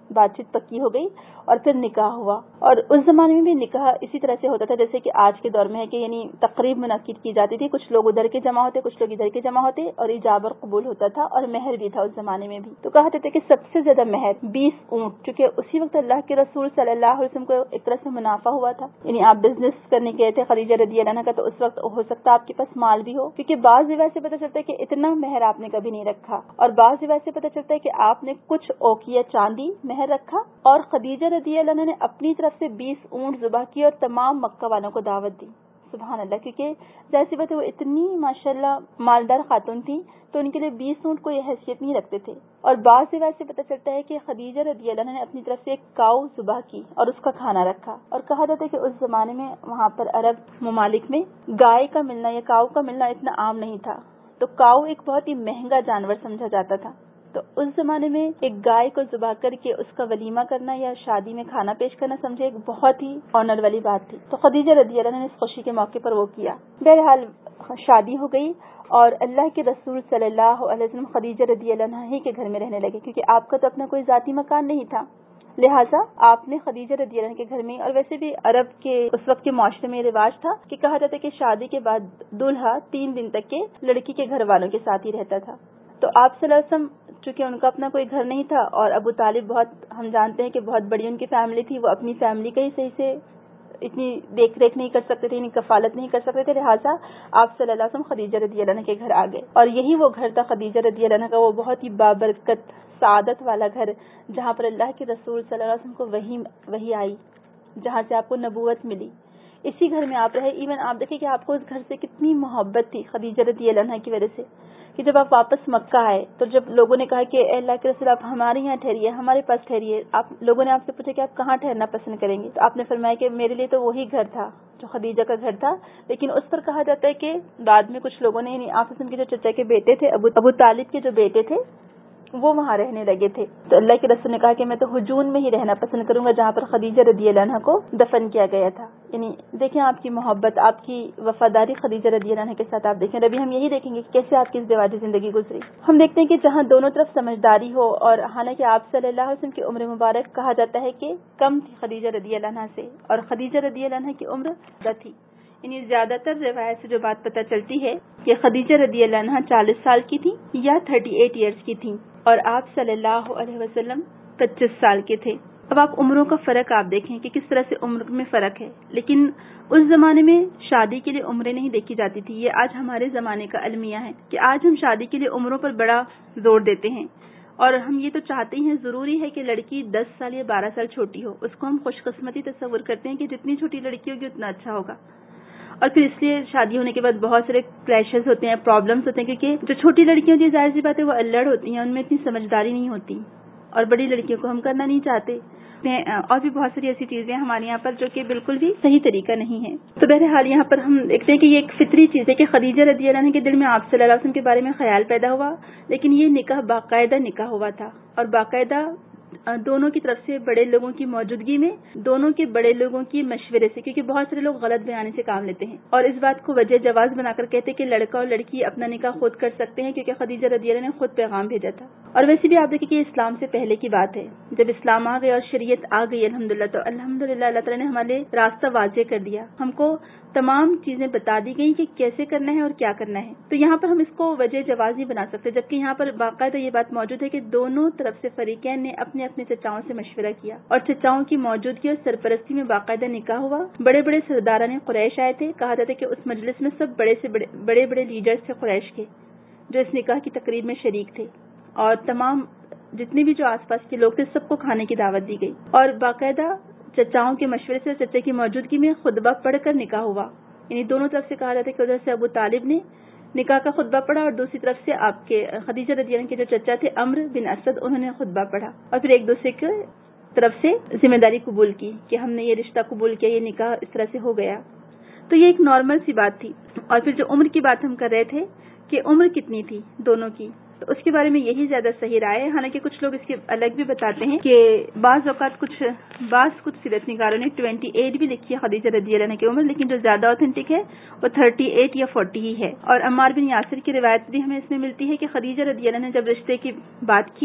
بات چیت پکی ہو گئی اور پھر نکاح ہوا. اور اس زمانے میں بھی نکاح اسی طرح سے ہوتا تھا جیسے کہ آج کے دور میں ہے کہ یعنی تقریب منعقد کی جاتی تھی, کچھ لوگ ادھر کے جمع ہوتے, کچھ لوگ ادھر کے جمع ہوتے, اور ایجاب اور قبول ہوتا تھا, اور مہر بھی تھا اس زمانے میں بھی. تو کہا تھا کہ سب سے زیادہ مہر بیس اونٹ, چونکہ اسی وقت اللہ کے رسول صلی اللہ علیہ وسلم کو ایک طرح سے منافع ہوا تھا, یعنی آپ بزنس کرنے گئے تھے خدیجہ رضی اللہ عنہا کا, تو اس وقت ہو سکتا آپ کے پاس مال بھی ہو, کیونکہ بعض روایت سے پتہ چلتا ہے کہ اتنا مہر آپ نے کبھی نہیں رکھا, اور بعض روایت سے پتہ چلتا ہے کہ آپ نے کچھ اوقیہ چاندی مہر رکھا, اور خدیجہ رضی اللہ عنہا نے اپنی طرف سے بیس اونٹ ذبح کی اور تمام مکہ والوں کو دعوت دی. سبحان اللہ, کیونکہ ظاہر سی بات ہے وہ اتنی ماشاءاللہ مالدار خاتون تھی تو ان کے لیے بیس اونٹ کوئی حیثیت نہیں رکھتے تھے. اور بعض روایت سے پتہ چلتا ہے کہ خدیجہ رضی اللہ عنہا نے اپنی طرف سے ایک کاؤ ذبح کی اور اس کا کھانا رکھا, اور کہا جاتا ہے کہ اس زمانے میں وہاں پر عرب ممالک میں گائے کا ملنا یا کاؤ کا ملنا اتنا عام نہیں تھا, تو کاؤ ایک بہت ہی مہنگا جانور سمجھا جاتا تھا. تو اس زمانے میں ایک گائے کو ذبح کر کے اس کا ولیمہ کرنا یا شادی میں کھانا پیش کرنا سمجھے ایک بہت ہی آنر والی بات تھی. تو خدیجہ رضی اللہ عنہا نے اس خوشی کے موقع پر وہ کیا. بہرحال شادی ہو گئی اور اللہ کے رسول صلی اللہ علیہ وسلم خدیجہ رضی اللہ عنہا ہی کے گھر میں رہنے لگے, کیونکہ آپ کا تو اپنا کوئی ذاتی مکان نہیں تھا, لہٰذا آپ نے خدیجہ رضی اللہ عنہا کے گھر میں. اور ویسے بھی عرب کے اس وقت کے معاشرے میں یہ رواج تھا کہ کہا جاتا ہے کہ شادی کے بعد دولہا تین دن تک کے لڑکی کے گھر والوں کے ساتھ ہی رہتا تھا. تو آپ صلی اللہ علیہ وسلم چونکہ ان کا اپنا کوئی گھر نہیں تھا, اور ابو طالب بہت ہم جانتے ہیں کہ بہت بڑی ان کی فیملی تھی, وہ اپنی فیملی کا ہی صحیح سے اتنی دیکھ ریکھ نہیں کر سکتے تھے, اتنی کفالت نہیں کر سکتے تھے, لہٰذا آپ صلی اللہ علیہ وسلم خدیجہ رضی اللہ عنہا کے گھر آ گئے. اور یہی وہ گھر تھا خدیجہ رضی اللہ عنہا کا, وہ بہت ہی بابرکت سعادت والا گھر جہاں پر اللہ کے رسول صلی اللہ علیہ وسلم کو وحی وحی آئی, جہاں سے آپ کو نبوت ملی. اسی گھر میں آپ رہے. ایون آپ دیکھیں کہ آپ کو اس گھر سے کتنی محبت تھی خدیجہ رضی اللہ عنہا کی وجہ سے, کہ جب آپ واپس مکہ آئے تو جب لوگوں نے کہا کہ اے اللہ کے رسول آپ ہمارے یہاں ٹھہریے, ہمارے پاس ٹھہریے, آپ لوگوں نے آپ سے پوچھا کہ آپ کہاں ٹھہرنا پسند کریں گے, تو آپ نے فرمایا کہ میرے لیے تو وہی گھر تھا جو خدیجہ کا گھر تھا, لیکن اس پر کہا جاتا ہے کہ بعد میں کچھ لوگوں نے, یعنی آپ کے جو چچا کے بیٹے تھے, ابو ابو طالب کے جو بیٹے تھے, وہ وہاں رہنے لگے تھے. تو اللہ کے رسول نے کہا کہ میں تو ہجون میں ہی رہنا پسند کروں گا جہاں پر خدیجہ رضی اللہ عنہا کو دفن کیا گیا تھا. یعنی دیکھیں آپ کی محبت, آپ کی وفاداری خدیجہ رضی اللہ عنہا کے ساتھ آپ دیکھیں. ابھی ہم یہی دیکھیں گے کہ کیسے آپ کی ازدواجی زندگی گزری. ہم دیکھتے ہیں کہ جہاں دونوں طرف سمجھداری ہو, اور حالانکہ آپ صلی اللہ علیہ وسلم کی عمر مبارک کہا جاتا ہے کہ کم تھی خدیجہ رضی اللہ عنہا سے, اور خدیجہ رضی اللہ عنہا کی عمر زیادہ تھی. یعنی زیادہ تر روایت سے جو بات پتہ چلتی ہے کہ خدیجہ رضی اللہ عنہا چالیس سال کی تھی یا تھرٹی ایٹ ایئرس کی تھی, اور آپ صلی اللہ علیہ وسلم پچیس سال کے تھے. اب آپ عمروں کا فرق آپ دیکھیں کہ کس طرح سے عمر میں فرق ہے, لیکن اس زمانے میں شادی کے لیے عمریں نہیں دیکھی جاتی تھی. یہ آج ہمارے زمانے کا المیہ ہے کہ آج ہم شادی کے لیے عمروں پر بڑا زور دیتے ہیں, اور ہم یہ تو چاہتے ہیں, ضروری ہے کہ لڑکی دس سال یا بارہ سال چھوٹی ہو. اس کو ہم خوش قسمتی تصور کرتے ہیں کہ جتنی چھوٹی لڑکی ہوگی اتنا اچھا ہوگا, اور پھر اس لیے شادی ہونے کے بعد بہت سارے کلیشز ہوتے ہیں, پرابلمس ہوتے ہیں, کیونکہ جو چھوٹی لڑکیاں ہوتی ہیں ظاہر سی بات ہے وہ الڑ ہوتی ہیں, ان میں اتنی سمجھداری نہیں ہوتی, اور بڑی لڑکیوں کو ہم کرنا نہیں چاہتے. اور بھی بہت ساری ایسی چیزیں ہمارے یہاں پر جو کہ بالکل بھی صحیح طریقہ نہیں ہے. تو بہرحال یہاں پر ہم دیکھتے ہیں کہ یہ ایک فطری چیز ہے کہ خدیجہ رضی اللہ عنہا کے دل میں آپ صلی اللہ علیہ وسلم کے بارے میں خیال پیدا ہوا, لیکن یہ نکاح باقاعدہ نکاح ہوا تھا, اور باقاعدہ دونوں کی طرف سے بڑے لوگوں کی موجودگی میں, دونوں کے بڑے لوگوں کی مشورے سے, کیونکہ بہت سارے لوگ غلط بیانی سے کام لیتے ہیں اور اس بات کو وجہ جواز بنا کر کہتے ہیں کہ لڑکا اور لڑکی اپنا نکاح خود کر سکتے ہیں, کیونکہ خدیجہ رضی اللہ عنہا نے خود پیغام بھیجا تھا. اور ویسے بھی آپ دیکھیں کہ اسلام سے پہلے کی بات ہے, جب اسلام آ گیا اور شریعت آ گئی الحمدللہ, تو الحمدللہ اللہ تعالیٰ نے ہمارے راستہ واضح کر دیا, ہم کو تمام چیزیں بتا دی گئی کہ کیسے کرنا ہے اور کیا کرنا ہے. تو یہاں پر ہم اس کو وجہ جواز نہیں بنا سکتے, جبکہ یہاں پر باقاعدہ یہ بات موجود ہے کہ دونوں طرف سے فریقین نے اپنے اپنے چچاؤں سے مشورہ کیا, اور چچاؤں کی موجودگی اور سرپرستی میں باقاعدہ نکاح ہوا. بڑے بڑے سرداران قریش آئے تھے, کہا جاتا ہے کہ اس مجلس میں سب بڑے سے بڑے بڑے بڑے لیڈرز تھے قریش کے, جو اس نکاح کی تقریب میں شریک تھے, اور تمام جتنے بھی جو آس پاس کے لوگ تھے سب کو کھانے کی دعوت دی گئی, اور باقاعدہ چچاؤں کے مشورے سے چچے کی موجودگی میں خطبہ پڑھ کر نکاح ہوا. یعنی دونوں طرف سے کہا جاتا ہے کہ ادھر سے ابو طالب نے نکاح کا خطبہ پڑھا, اور دوسری طرف سے آپ کے خدیجہ رضی اللہ عنہا کے جو چچا تھے عمرو بن اسد, انہوں نے خطبہ پڑھا, اور پھر ایک دوسرے کے طرف سے ذمہ داری قبول کی کہ ہم نے یہ رشتہ قبول کیا, یہ نکاح اس طرح سے ہو گیا. تو یہ ایک نارمل سی بات تھی. اور پھر جو عمر کی بات ہم کر رہے تھے کہ عمر کتنی تھی دونوں کی, تو اس کے بارے میں یہی زیادہ صحیح رائے ہے. حالانکہ کچھ لوگ اس کے الگ بھی بتاتے ہیں کہ بعض اوقات کچھ بعض کچھ سیرت نگاروں نے ٹوینٹی ایٹ بھی لکھی ہے خدیجہ رضی اللہ عنہا کی عمر, لیکن جو زیادہ اوتھینٹک ہے وہ تھرٹی ایٹ یا فورٹی ہی ہے. اور عمار بن یاسر کی روایت بھی ہمیں اس میں ملتی ہے کہ خدیجہ رضی اللہ عنہا نے جب رشتے کی بات کی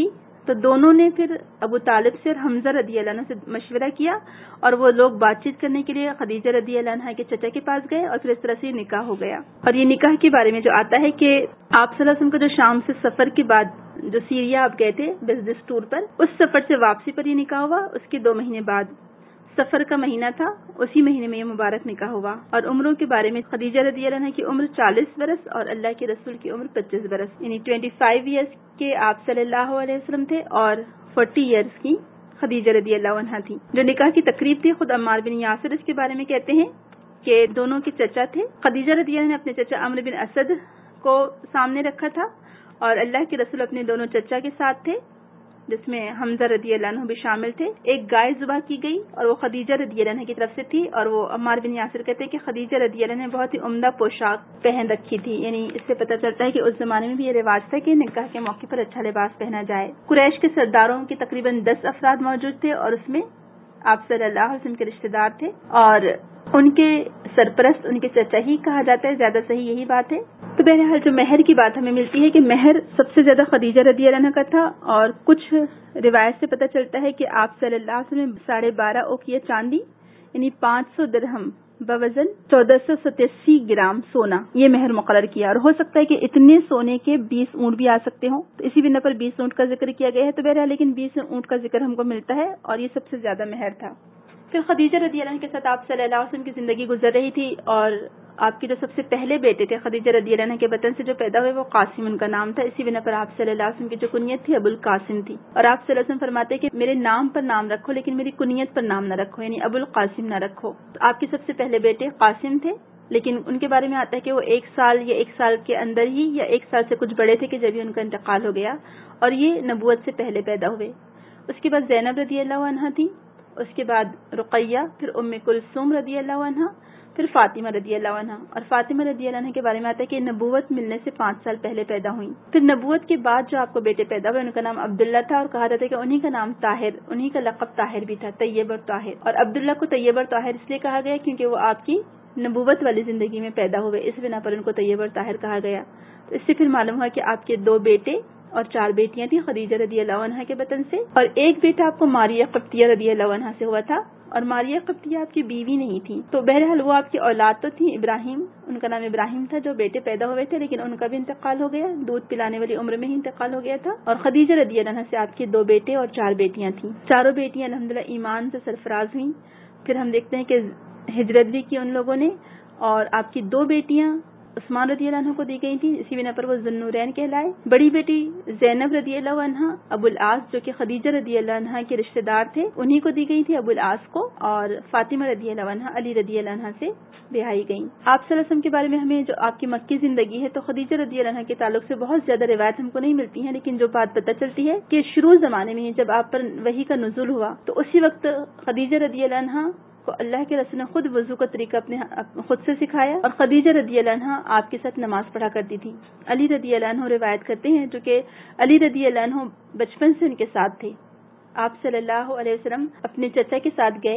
تو دونوں نے پھر ابو طالب سے اور حمزہ رضی اللہ عنہ سے مشورہ کیا اور وہ لوگ بات چیت کرنے کے لیے خدیجہ رضی اللہ عنہ کے چچا کے پاس گئے اور پھر اس طرح سے یہ نکاح ہو گیا. اور یہ نکاح کے بارے میں جو آتا ہے کہ آپ صلی اللہ علیہ وسلم کو جو شام سے سفر کے بعد جو سیریا آپ گئے تھے بزنس ٹور پر، اس سفر سے واپسی پر یہ نکاح ہوا. اس کے دو مہینے بعد سفر کا مہینہ تھا، اسی مہینے میں یہ مبارک نکاح ہوا. اور عمروں کے بارے میں خدیجہ رضی اللہ عنہ کی عمر چالیس برس اور اللہ کے رسول کی عمر پچیس برس، یعنی پچیس ایئرس کے آپ صلی اللہ علیہ وسلم تھے اور چالیس ایئرس کی خدیجہ رضی اللہ عنہ تھی. جو نکاح کی تقریب تھی خود عمار بن یاسر اس کے بارے میں کہتے ہیں کہ دونوں کے چچا تھے. خدیجہ رضی اللہ عنہ نے اپنے چچا عمرو بن اسد کو سامنے رکھا تھا اور اللہ کے رسول اپنے دونوں چچا کے ساتھ تھے، جس میں حمزہ رضی اللہ عنہ بھی شامل تھے. ایک گائے ذبح کی گئی اور وہ خدیجہ رضی اللہ عنہ کی طرف سے تھی، اور وہ عمار بن یاسر کہتے ہیں کہ خدیجہ رضی اللہ عنہ نے بہت ہی عمدہ پوشاک پہن رکھی تھی. یعنی اس سے پتہ چلتا ہے کہ اس زمانے میں بھی یہ رواج تھا کہ نکاح کے موقع پر اچھا لباس پہنا جائے. قریش کے سرداروں کے تقریباً دس افراد موجود تھے اور اس میں آپ صلی اللہ علیہ وسلم کے رشتے دار تھے اور ان کے سرپرست ان کے چچا ہی کہا جاتا ہے، زیادہ صحیح یہی بات ہے. تو بہرحال جو مہر کی بات ہمیں ملتی ہے کہ مہر سب سے زیادہ خدیجہ رضی اللہ عنہ کا تھا، اور کچھ روایت سے پتہ چلتا ہے کہ آپ صلی اللہ علیہ وسلم ساڑھے بارہ اوقیہ چاندی یعنی پانچ سو درہم بوزن چودہ سو ستاسی گرام سونا یہ مہر مقرر کیا. اور ہو سکتا ہے کہ اتنے سونے کے بیس اونٹ بھی آ سکتے ہوں، تو اسی بنا پر بیس اونٹ کا ذکر کیا گیا ہے. تو بہرحال لیکن بیس اونٹ کا ذکر ہم کو ملتا ہے اور یہ سب سے زیادہ مہر تھا. پھر خدیجہ رضی اللہ عنہ کے ساتھ آپ صلی اللہ علیہ وسلم کی زندگی گزر رہی تھی، اور آپ کے جو سب سے پہلے بیٹے تھے خدیجہ رضی اللہ عنہ کے بطن سے جو پیدا ہوئے وہ قاسم ان کا نام تھا. اسی بنا پر آپ صلی اللہ علیہ وسلم کی جو کنیت تھی ابو القاسم تھی. اور آپ صلی اللہ علیہ وسلم فرماتے کہ میرے نام پر نام رکھو لیکن میری کنیت پر نام نہ رکھو، یعنی ابو القاسم نہ رکھو. تو آپ کے سب سے پہلے بیٹے قاسم تھے، لیکن ان کے بارے میں آتا ہے کہ وہ ایک سال یا ایک سال کے اندر ہی یا ایک سال سے کچھ بڑے تھے کہ جب ہی ان کا انتقال ہو گیا، اور یہ نبوت سے پہلے پیدا ہوئے. اس کے بعد زینب رضی اللہ عنہ تھی، اس کے بعد رقیہ، پھر ام کلثوم رضی اللہ عنہ، پھر فاطمہ رضی اللہ عنہ. اور فاطمہ رضی اللہ عنہ کے بارے میں آتا ہے کہ نبوت ملنے سے پانچ سال پہلے پیدا ہوئی. پھر نبوت کے بعد جو آپ کو بیٹے پیدا ہوئے ان کا نام عبداللہ تھا، اور کہا جاتا ہے کہ انہی کا نام طاہر، انہی کا لقب طاہر بھی تھا، طیب اور طاہر. اور عبداللہ کو طیب اور طاہر اس لیے کہا گیا کیونکہ وہ آپ کی نبوت والی زندگی میں پیدا ہوئے، اس بنا پر ان کو طیب اور طاہر کہا گیا. تو اس سے پھر معلوم ہوا کہ آپ کے دو بیٹے اور چار بیٹیاں تھیں خدیجہ رضی اللہ عنہ کے بطن سے، اور ایک بیٹا آپ کو ماریہ قبطیہ رضی اللہ عنہ سے ہوا تھا، اور ماریہ قبطیہ آپ کی بیوی نہیں تھی. تو بہرحال وہ آپ کی اولاد تو تھی، ابراہیم، ان کا نام ابراہیم تھا، جو بیٹے پیدا ہوئے تھے لیکن ان کا بھی انتقال ہو گیا، دودھ پلانے والی عمر میں ہی انتقال ہو گیا تھا. اور خدیجہ رضی اللہ عنہ سے آپ کے دو بیٹے اور چار بیٹیاں تھیں. چاروں بیٹیاں الحمدللہ ایمان سے سرفراز ہوئیں. پھر ہم دیکھتے ہیں کہ ہجرت بھی کی ان لوگوں نے، اور آپ کی دو بیٹیاں عثمان رضی اللہ عنہ کو دی گئی تھی، اسی بنا پر وہ ذوالنورین کہلائے. بڑی بیٹی زینب رضی اللہ عنہ ابو العاص جو کہ خدیجہ رضی اللہ عنہ کے رشتے دار تھے انہی کو دی گئی تھی، ابو العاص کو. اور فاطمہ رضی اللہ عنہ علی رضی اللہ عنہ سے بیاہی گئیں. آپ صلی اللہ علیہ وسلم کے بارے میں ہمیں جو آپ کی مکی زندگی ہے تو خدیجہ رضی اللہ عنہ کے تعلق سے بہت زیادہ روایت ہم کو نہیں ملتی ہیں، لیکن جو بات پتہ چلتی ہے کہ شروع زمانے میں جب آپ پر وحی کا نزول ہوا تو اسی وقت خدیجہ رضی اللہ عنہ کو اللہ کے رسول نے خود وضو کا طریقہ اپنے خود سے سکھایا، اور خدیجہ رضی اللہ عنہ آپ کے ساتھ نماز پڑھا کرتی تھی. علی رضی اللہ عنہ روایت کرتے ہیں جو کہ علی رضی اللہ عنہ بچپن سے ان کے ساتھ تھے. آپ صلی اللہ علیہ وسلم اپنے چچا کے ساتھ گئے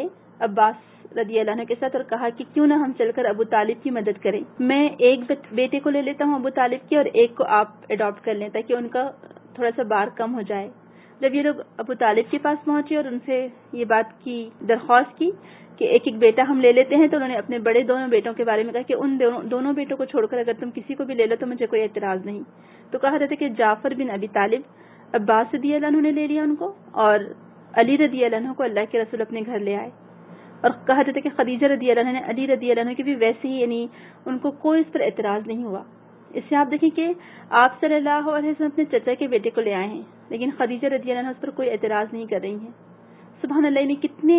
عباس رضی اللہ عنہ کے ساتھ اور کہا کہ کیوں نہ ہم چل کر ابو طالب کی مدد کریں، میں ایک بیٹے کو لے لیتا ہوں ابو طالب کی اور ایک کو آپ اڈاپٹ کر لیں تاکہ ان کا تھوڑا سا بار کم ہو جائے. جب یہ لوگ ابو طالب کے پاس پہنچے اور ان سے یہ بات کی درخواست کی کہ ایک ایک بیٹا ہم لے لیتے ہیں، تو انہوں نے اپنے بڑے دونوں بیٹوں کے بارے میں کہا کہ ان دونوں بیٹوں کو چھوڑ کر اگر تم کسی کو بھی لے لو تو مجھے کوئی اعتراض نہیں. تو کہا جاتا ہے کہ جعفر بن ابی طالب عباس رضی اللہ عنہ نے لے لیا ان کو، اور علی رضی اللہ عنہ کو اللہ کے رسول اپنے گھر لے آئے. اور کہا جاتا ہے کہ خدیجہ رضی اللہ عنہ نے علی رضی اللہ عنہ کی بھی ویسے ہی، یعنی ان کو کوئی اس پر اعتراض نہیں ہوا. اس سے آپ دیکھیں کہ آپ صلی اللہ علیہ وسلم اپنے چچا کے بیٹے کو لے آئے ہیں لیکن خدیجہ رضی اللہ عنہ اس پر کوئی اعتراض نہیں کر رہی ہیں. سبحان اللہ، یعنی کتنے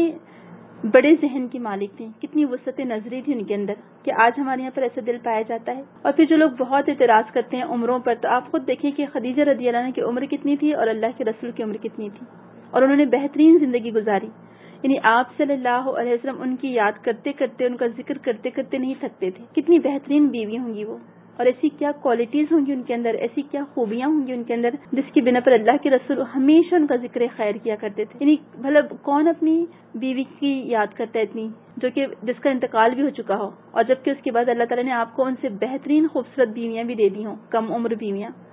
بڑے ذہن کی مالک تھیں، کتنی وسعت نظری تھی ان کے اندر کہ آج ہمارے یہاں پر ایسا دل پایا جاتا ہے. اور پھر جو لوگ بہت اعتراض کرتے ہیں عمروں پر، تو آپ خود دیکھیں کہ خدیجہ رضی اللہ عنہ کی عمر کتنی تھی اور اللہ کے رسول کی عمر کتنی تھی، اور انہوں نے بہترین زندگی گزاری. یعنی آپ صلی اللہ علیہ وسلم ان کی یاد کرتے کرتے، ان کا ذکر کرتے کرتے نہیں تھکتے تھے. کتنی بہترین بیوی ہوں گی وہ، اور ایسی کیا کوالٹیز ہوں گی ان کے اندر، ایسی کیا خوبیاں ہوں گی ان کے اندر جس کی بنا پر اللہ کے رسول ہمیشہ ان کا ذکر خیر کیا کرتے تھے. یعنی بھلا کون اپنی بیوی کی یاد کرتا ہے اتنی، جو کہ جس کا انتقال بھی ہو چکا ہو، اور جبکہ اس کے بعد اللہ تعالیٰ نے آپ کو ان سے بہترین خوبصورت بیویاں بھی دے دی ہوں، کم عمر بیویاں.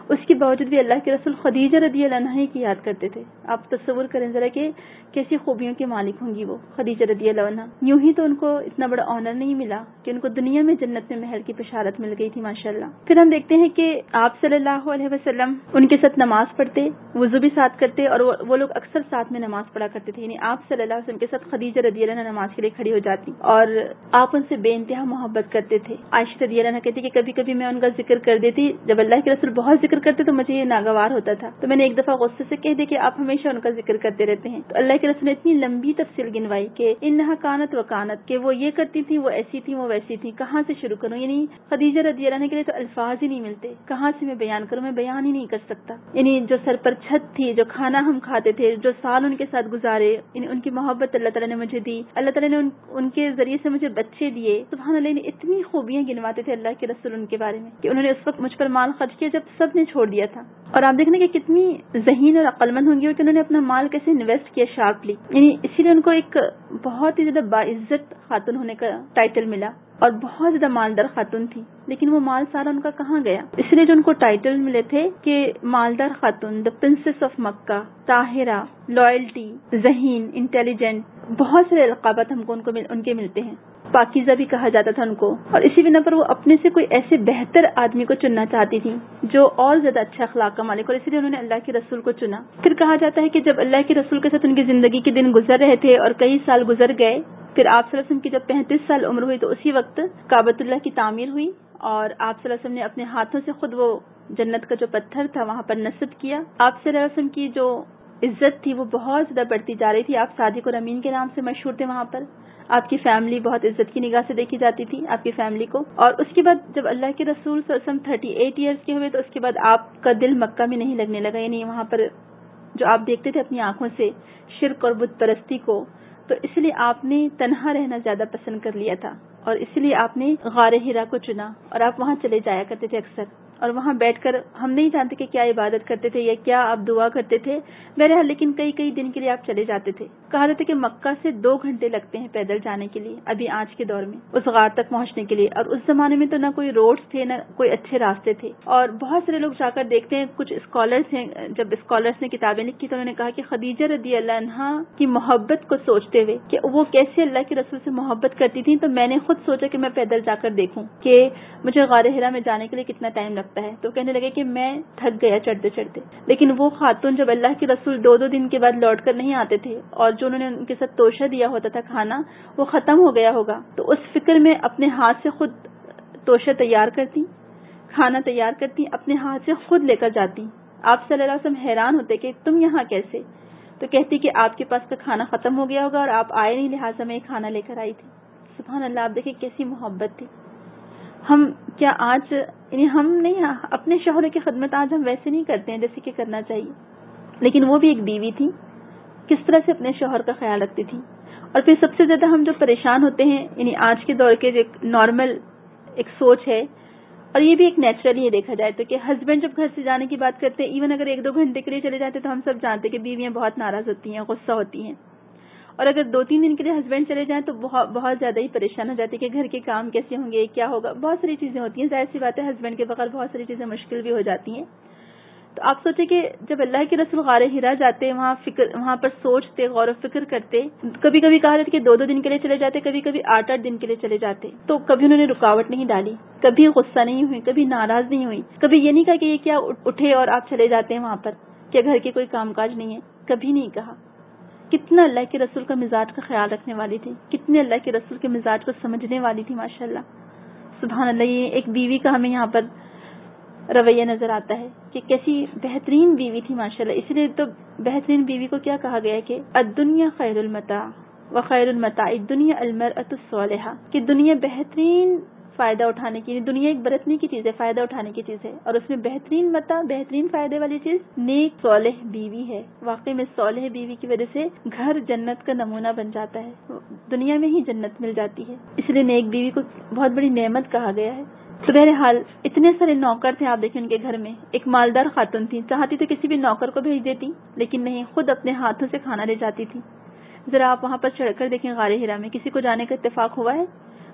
اس کے باوجود بھی اللہ کے رسول خدیجہ رضی اللہ عنہا کی یاد کرتے تھے. آپ تصور کریں ذرا کہ کیسی خوبیوں کے مالک ہوں گی وہ خدیجہ رضی اللہ عنہا. یوں ہی تو ان کو اتنا بڑا آنر نہیں ملا کہ ان کو دنیا میں جنت میں مہر کی بشارت مل گئی تھی ماشاءاللہ. پھر ہم دیکھتے ہیں کہ آپ صلی اللہ علیہ وسلم ان کے ساتھ نماز پڑھتے, وضو بھی ساتھ کرتے, اور وہ لوگ اکثر ساتھ میں نماز پڑھا کرتے تھے. یعنی آپ صلی اللہ علیہ وسلم کے ساتھ خدیجہ رضی اللہ عنہا نماز کے لیے کھڑی ہو جاتی اور آپ ان سے بے انتہا محبت کرتے تھے. عائشہ رضی اللہ عنہا کہتی کہ کبھی کبھی میں ان کا ذکر کر دیتی, جب اللہ کے رسول بہت ذکر کرتے تو مجھے یہ ناگوار ہوتا تھا, تو میں نے ایک دفعہ غصے سے کہہ دیا کہ آپ ہمیشہ ان کا ذکر کرتے رہتے ہیں. تو اللہ کے رسول نے اتنی لمبی تفصیل گنوائی کہ انہا کانت و کانت, کہ وہ یہ کرتی تھی, وہ ایسی تھی, وہ ویسی تھی, کہاں سے شروع کروں. یعنی خدیجہ رضی اللہ عنہا کے لیے تو الفاظ ہی نہیں ملتے, کہاں سے میں بیان کروں, میں بیان ہی نہیں کر سکتا. یعنی جو سر پر چھت تھی, جو کھانا ہم کھاتے تھے, جو سال ان کے ساتھ گزارے, یعنی ان کی محبت اللہ تعالیٰ نے مجھے دی, اللہ تعالیٰ نے ان, ان کے ذریعے سے مجھے بچے دیے. سبحان اللہ, نے اتنی خوبیاں گنواتے تھے اللہ کے رسول ان کے بارے میں کہ انہوں نے اس وقت مجھ پر مال خرچ کیا جب سب نے چھوڑ دیا تھا. اور آپ دیکھنا کہ کتنی ذہین اور عقل مند ہوں گی کہ انہوں نے اپنا مال کیسے انویسٹ کیا شارپلی. یعنی اسی لیے ان کو ایک بہت ہی زیادہ باعزت خاتون ہونے کا ٹائٹل ملا اور بہت زیادہ مالدار خاتون تھی. لیکن وہ مال سارا ان کا کہاں گیا؟ اس لیے جو ان کو ٹائٹل ملے تھے کہ مالدار خاتون, دا پرنسس آف مکہ, طاہرہ, لائلٹی, ذہین, انٹیلیجنٹ, بہت سے القابات ہم کو ان کو ان کے ملتے ہیں. پاکیزہ بھی کہا جاتا تھا ان کو, اور اسی بنا پر وہ اپنے سے کوئی ایسے بہتر آدمی کو چننا چاہتی تھی جو اور زیادہ اچھا اخلاق کا مالک, اور اسی لیے انہوں نے اللہ کے رسول کو چنا. پھر کہا جاتا ہے کہ جب اللہ کے رسول کے ساتھ ان کی زندگی کے دن گزر رہے تھے اور کئی سال گزر گئے, پھر آپ صلی اللہ علیہ وسلم کی جب پینتیس سال عمر ہوئی تو اسی وقت کعبۃ اللہ کی تعمیر ہوئی, اور آپ صلی اللہ علیہ وسلم نے اپنے ہاتھوں سے خود وہ جنت کا جو پتھر تھا وہاں پر نصب کیا. آپ صلی اللہ علیہ وسلم کی جو عزت تھی وہ بہت زیادہ بڑھتی جا رہی تھی. آپ صادق اور امین کے نام سے مشہور تھے وہاں پر. آپ کی فیملی بہت عزت کی نگاہ سے دیکھی جاتی تھی, آپ کی فیملی کو. اور اس کے بعد جب اللہ کے رسول صلی اللہ علیہ وسلم تھرٹی ایٹ ایئرس کے ہوئے تو اس کے بعد آپ کا دل مکہ میں نہیں لگنے لگا. یعنی وہاں پر جو آپ دیکھتے تھے اپنی آنکھوں سے شرک اور بت پرستی کو, تو اس لیے آپ نے تنہا رہنا زیادہ پسند کر لیا تھا, اور اس لیے آپ نے غار حرا کو چنا اور آپ وہاں چلے جایا کرتے تھے اکثر. اور وہاں بیٹھ کر ہم نہیں جانتے کہ کیا عبادت کرتے تھے یا کیا آپ دعا کرتے تھے بہرحال, لیکن کئی کئی دن کے لیے آپ چلے جاتے تھے. کہا جاتا ہے کہ مکہ سے دو گھنٹے لگتے ہیں پیدل جانے کے لیے ابھی آج کے دور میں اس غار تک پہنچنے کے لیے, اور اس زمانے میں تو نہ کوئی روڈز تھے نہ کوئی اچھے راستے تھے. اور بہت سارے لوگ جا کر دیکھتے ہیں, کچھ اسکالرس ہیں, جب اسکالرس نے کتابیں لکھی تو انہوں نے کہا کہ خدیجہ رضی اللہ عنہا کی محبت کو سوچتے ہوئے کہ وہ کیسے اللہ کے رسول سے محبت کرتی تھی, تو میں نے خود سوچا کہ میں پیدل جا کر دیکھوں کہ مجھے غار حرا میں جانے کے لیے کتنا ٹائم لگتا ہے. تو کہنے لگے کہ میں تھک گیا چڑھتے چڑھتے. لیکن وہ خاتون جب اللہ کے رسول دو دو دن کے بعد لوٹ کر نہیں آتے تھے اور جو انہوں نے ان کے ساتھ توشہ دیا ہوتا تھا کھانا وہ ختم ہو گیا ہوگا, تو اس فکر میں اپنے ہاتھ سے خود توشہ تیار کرتی, کھانا تیار کرتی, اپنے ہاتھ سے خود لے کر جاتی. آپ صلی اللہ علیہ وسلم حیران ہوتے کہ تم یہاں کیسے؟ تو کہتی کہ آپ کے پاس کا کھانا ختم ہو گیا ہوگا اور آپ آئے نہیں, لہٰذا میں کھانا لے کر آئی تھی. سبحان اللہ, آپ دیکھیں کیسی محبت تھی. ہم کیا آج یعنی ہم نہیں اپنے شوہر کی خدمت آج ہم ویسے نہیں کرتے ہیں جیسے کہ کرنا چاہیے, لیکن وہ بھی ایک بیوی تھی, کس طرح سے اپنے شوہر کا خیال رکھتی تھی. اور پھر سب سے زیادہ ہم جو پریشان ہوتے ہیں, یعنی آج کے دور کے جو ایک نارمل ایک سوچ ہے, اور یہ بھی ایک نیچرلی ہے دیکھا جائے تو, کہ ہسبینڈ جب گھر سے جانے کی بات کرتے ہیں, ایون اگر ایک دو گھنٹے کے لیے چلے جاتے تو ہم سب جانتے ہیں کہ بیویاں بہت ناراض ہوتی ہیں, غصہ ہوتی ہیں. اور اگر دو تین دن کے لیے ہسبینڈ چلے جائیں تو بہت بہت زیادہ ہی پریشان ہو جاتی ہے کہ گھر کے کام کیسے ہوں گے, کیا ہوگا, بہت ساری چیزیں ہوتی ہیں. ظاہر سی بات ہے ہسبینڈ کے بغیر بہت ساری چیزیں مشکل بھی ہو جاتی ہیں. تو آپ سوچیں کہ جب اللہ کے رسول غار حرا جاتے, وہاں فکر وہاں پر سوچتے, غور و فکر کرتے, کبھی کبھی کہا جاتا کہ دو دو دن کے لیے چلے جاتے, کبھی کبھی آٹھ آٹھ دن کے لیے چلے جاتے, تو کبھی انہوں نے رکاوٹ نہیں ڈالی, کبھی غصہ نہیں ہوئی, کبھی ناراض نہیں ہوئی, کبھی یہ نہیں کہا کہ یہ کیا اٹھے اور آپ چلے جاتے ہیں وہاں پر, کیا گھر کے کوئی کام کاج نہیں ہے, کبھی نہیں کہا. کتنا اللہ کے رسول کا مزاج کا خیال رکھنے والی تھی, کتنے اللہ کے رسول کے مزاج کو سمجھنے والی تھی ماشاءاللہ. سبحان اللہ, یہ ایک بیوی کا ہمیں یہاں پر رویہ نظر آتا ہے کہ کیسی بہترین بیوی تھی ماشاءاللہ. اس لیے تو بہترین بیوی کو کیا کہا گیا کہ الدنیا خیر المتاع وخیر المتاع الدنیا المرأة الصالحہ, کہ دنیا بہترین فائدہ اٹھانے کی, دنیا ایک برتنے کی چیز ہے, فائدہ اٹھانے کی چیز ہے, اور اس میں بہترین متاع, بہترین فائدے والی چیز نیک صالح بیوی ہے. واقعی میں صالح بیوی کی وجہ سے گھر جنت کا نمونہ بن جاتا ہے, دنیا میں ہی جنت مل جاتی ہے. اس لیے نیک بیوی کو بہت بڑی نعمت کہا گیا ہے. تو بہرحال اتنے سارے نوکر تھے, آپ دیکھیں ان کے گھر میں ایک مالدار خاتون تھی, چاہتی تو کسی بھی نوکر کو بھیج دیتی, لیکن نہیں, خود اپنے ہاتھوں سے کھانا لے جاتی تھی. ذرا آپ وہاں پر چڑھ کر دیکھیں غار حرا میں, کسی کو جانے کا اتفاق ہوا ہے؟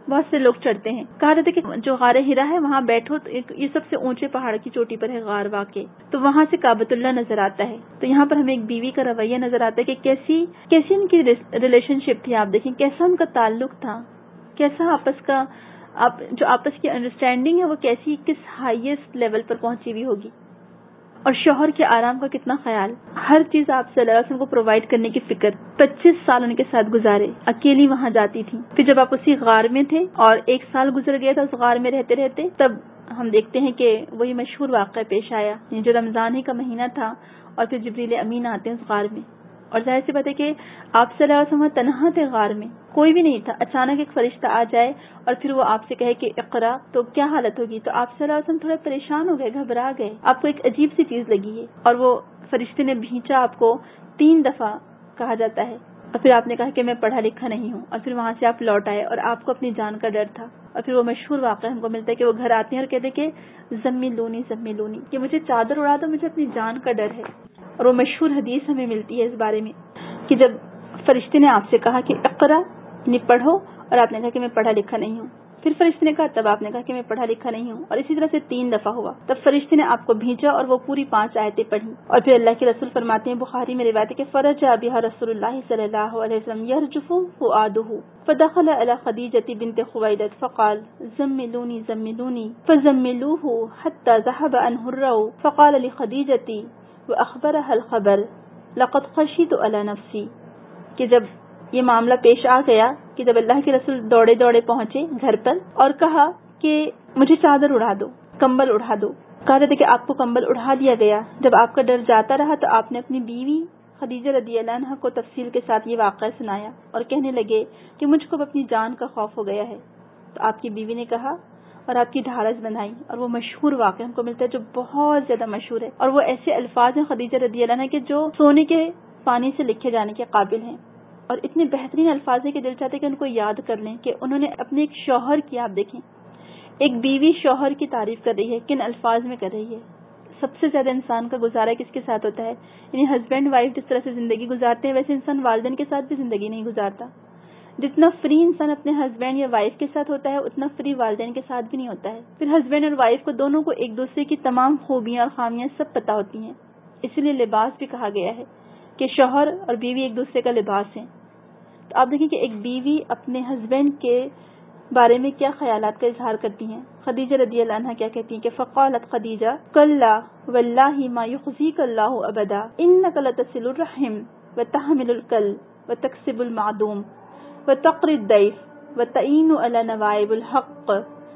بہت سے لوگ چڑھتے ہیں. کہا جاتا ہے کہ جو غار ہرا ہے وہاں بیٹھو تو ایک یہ سب سے اونچے پہاڑ کی چوٹی پر ہے غار واقع, تو وہاں سے کعبۃ اللہ نظر آتا ہے. تو یہاں پر ہمیں ایک بیوی کا رویہ نظر آتا ہے کہ کیسی کیسی ان کی ریلیشن شپ تھی. آپ دیکھیں کیسا ان کا تعلق تھا, کیسا آپس کا آپ جو آپس کی انڈرسٹینڈنگ ہے وہ کیسی کس ہائیسٹ لیول پر پہنچی ہوئی ہوگی. اور شوہر کے آرام کا کتنا خیال, ہر چیز آپ صلی اللہ علیہ وسلم کو پرووائڈ کرنے کی فکر. پچیس سال ان کے ساتھ گزارے, اکیلی وہاں جاتی تھی. پھر جب آپ اسی غار میں تھے اور ایک سال گزر گیا تھا اس غار میں رہتے رہتے, تب ہم دیکھتے ہیں کہ وہی مشہور واقعہ پیش آیا جو رمضان ہی کا مہینہ تھا اور پھر جبریل امین آتے ہیں اس غار میں. اور ظاہر سی بات ہے کہ آپ صلی اللہ علیہ وسلم تنہا تھے غار میں, کوئی بھی نہیں تھا. اچانک ایک فرشتہ آ جائے اور پھر وہ آپ سے کہے کہ اقرا, تو کیا حالت ہوگی؟ تو آپ صلی اللہ علیہ وسلم تھوڑے پریشان ہو گئے, گھبرا گئے, آپ کو ایک عجیب سی چیز لگی ہے. اور وہ فرشتے نے بھینچا آپ کو تین دفعہ کہا جاتا ہے, اور پھر آپ نے کہا کہ میں پڑھا لکھا نہیں ہوں, اور پھر وہاں سے آپ لوٹ آئے اور آپ کو اپنی جان کا ڈر تھا. اور پھر وہ مشہور واقعہ ہم کو ملتا ہے کہ وہ گھر آتے ہیں اور کہتے کہ زملونی زملونی, کہ مجھے چادر اڑا دو, مجھے اپنی جان کا ڈر ہے. اور وہ مشہور حدیث ہمیں ملتی ہے اس بارے میں کہ جب فرشتے نے آپ سے کہا کہ اقرا یعنی پڑھو, اور آپ نے کہا کہ میں پڑھا لکھا نہیں ہوں. پھر فرشتے نے کہا, تب آپ نے کہا کہ میں پڑھا لکھا نہیں ہوں, اور اسی طرح سے تین دفعہ ہوا. تب فرشتے نے آپ کو بھیجا اور وہ پوری پانچ آیتیں پڑھی. اور پھر اللہ کے رسول فرماتے ہیں, بخاری میں روایت ہے کہ فرجع بها رسول اللہ صلی اللہ علیہ وسلم یرجف فؤاده فدخل على خدیجة بنت خویلد فقال زملونی زملونی فزملوه حتى ذهب عنه الروع فقال لخدیجة واخبرها الخبر لقد خشیت على نفسی. کہ جب یہ معاملہ پیش آ گیا کہ جب اللہ کے رسول دوڑے دوڑے پہنچے گھر پر اور کہا کہ مجھے چادر اڑا دو, کمبل اڑا دو. کہا جاتا ہے کہ آپ کو کمبل اڑا دیا گیا. جب آپ کا ڈر جاتا رہا تو آپ نے اپنی بیوی خدیجہ رضی اللہ عنہا کو تفصیل کے ساتھ یہ واقعہ سنایا اور کہنے لگے کہ مجھ کو اپنی جان کا خوف ہو گیا ہے. تو آپ کی بیوی نے کہا اور آپ کی ڈھارس بنائی, اور وہ مشہور واقعہ ہم کو ملتا ہے جو بہت زیادہ مشہور ہے. اور وہ ایسے الفاظ ہیں خدیجہ رضی اللہ عنہا کے جو سونے کے پانی سے لکھے جانے کے قابل ہیں, اور اتنے بہترین الفاظ ہیں کہ دل چاہتے کہ ان کو یاد کر لیں کہ انہوں نے اپنے ایک شوہر کی, آپ دیکھیں ایک بیوی شوہر کی تعریف کر رہی ہے, کن الفاظ میں کر رہی ہے. سب سے زیادہ انسان کا گزارا کس کے ساتھ ہوتا ہے؟ یعنی ہسبینڈ وائف جس طرح سے زندگی گزارتے ہیں ویسے انسان والدین کے ساتھ بھی زندگی نہیں گزارتا. جتنا فری انسان اپنے ہسبینڈ یا وائف کے ساتھ ہوتا ہے اتنا فری والدین کے ساتھ بھی نہیں ہوتا ہے. پھر ہسبینڈ اور وائف کو دونوں کو ایک دوسرے کی تمام خوبیاں اور خامیاں سب پتہ ہوتی ہیں, اسی لیے لباس بھی کہا گیا ہے کہ شوہر اور بیوی ایک دوسرے کا لباس ہیں. تو آپ دیکھیں کہ ایک بیوی اپنے ہسبینڈ کے بارے میں کیا خیالات کا اظہار کرتی ہیں. خدیجہ رضی اللہ عنہا کیا کہتی ہیں کہ فقالت خدیجہ کلا واللہ ما یخزیک اللہ ابدا انک لتصل الرحم وتحمل الکل وتکسب المعدوم وتقری الضیف وتعین علی نوائب الحق.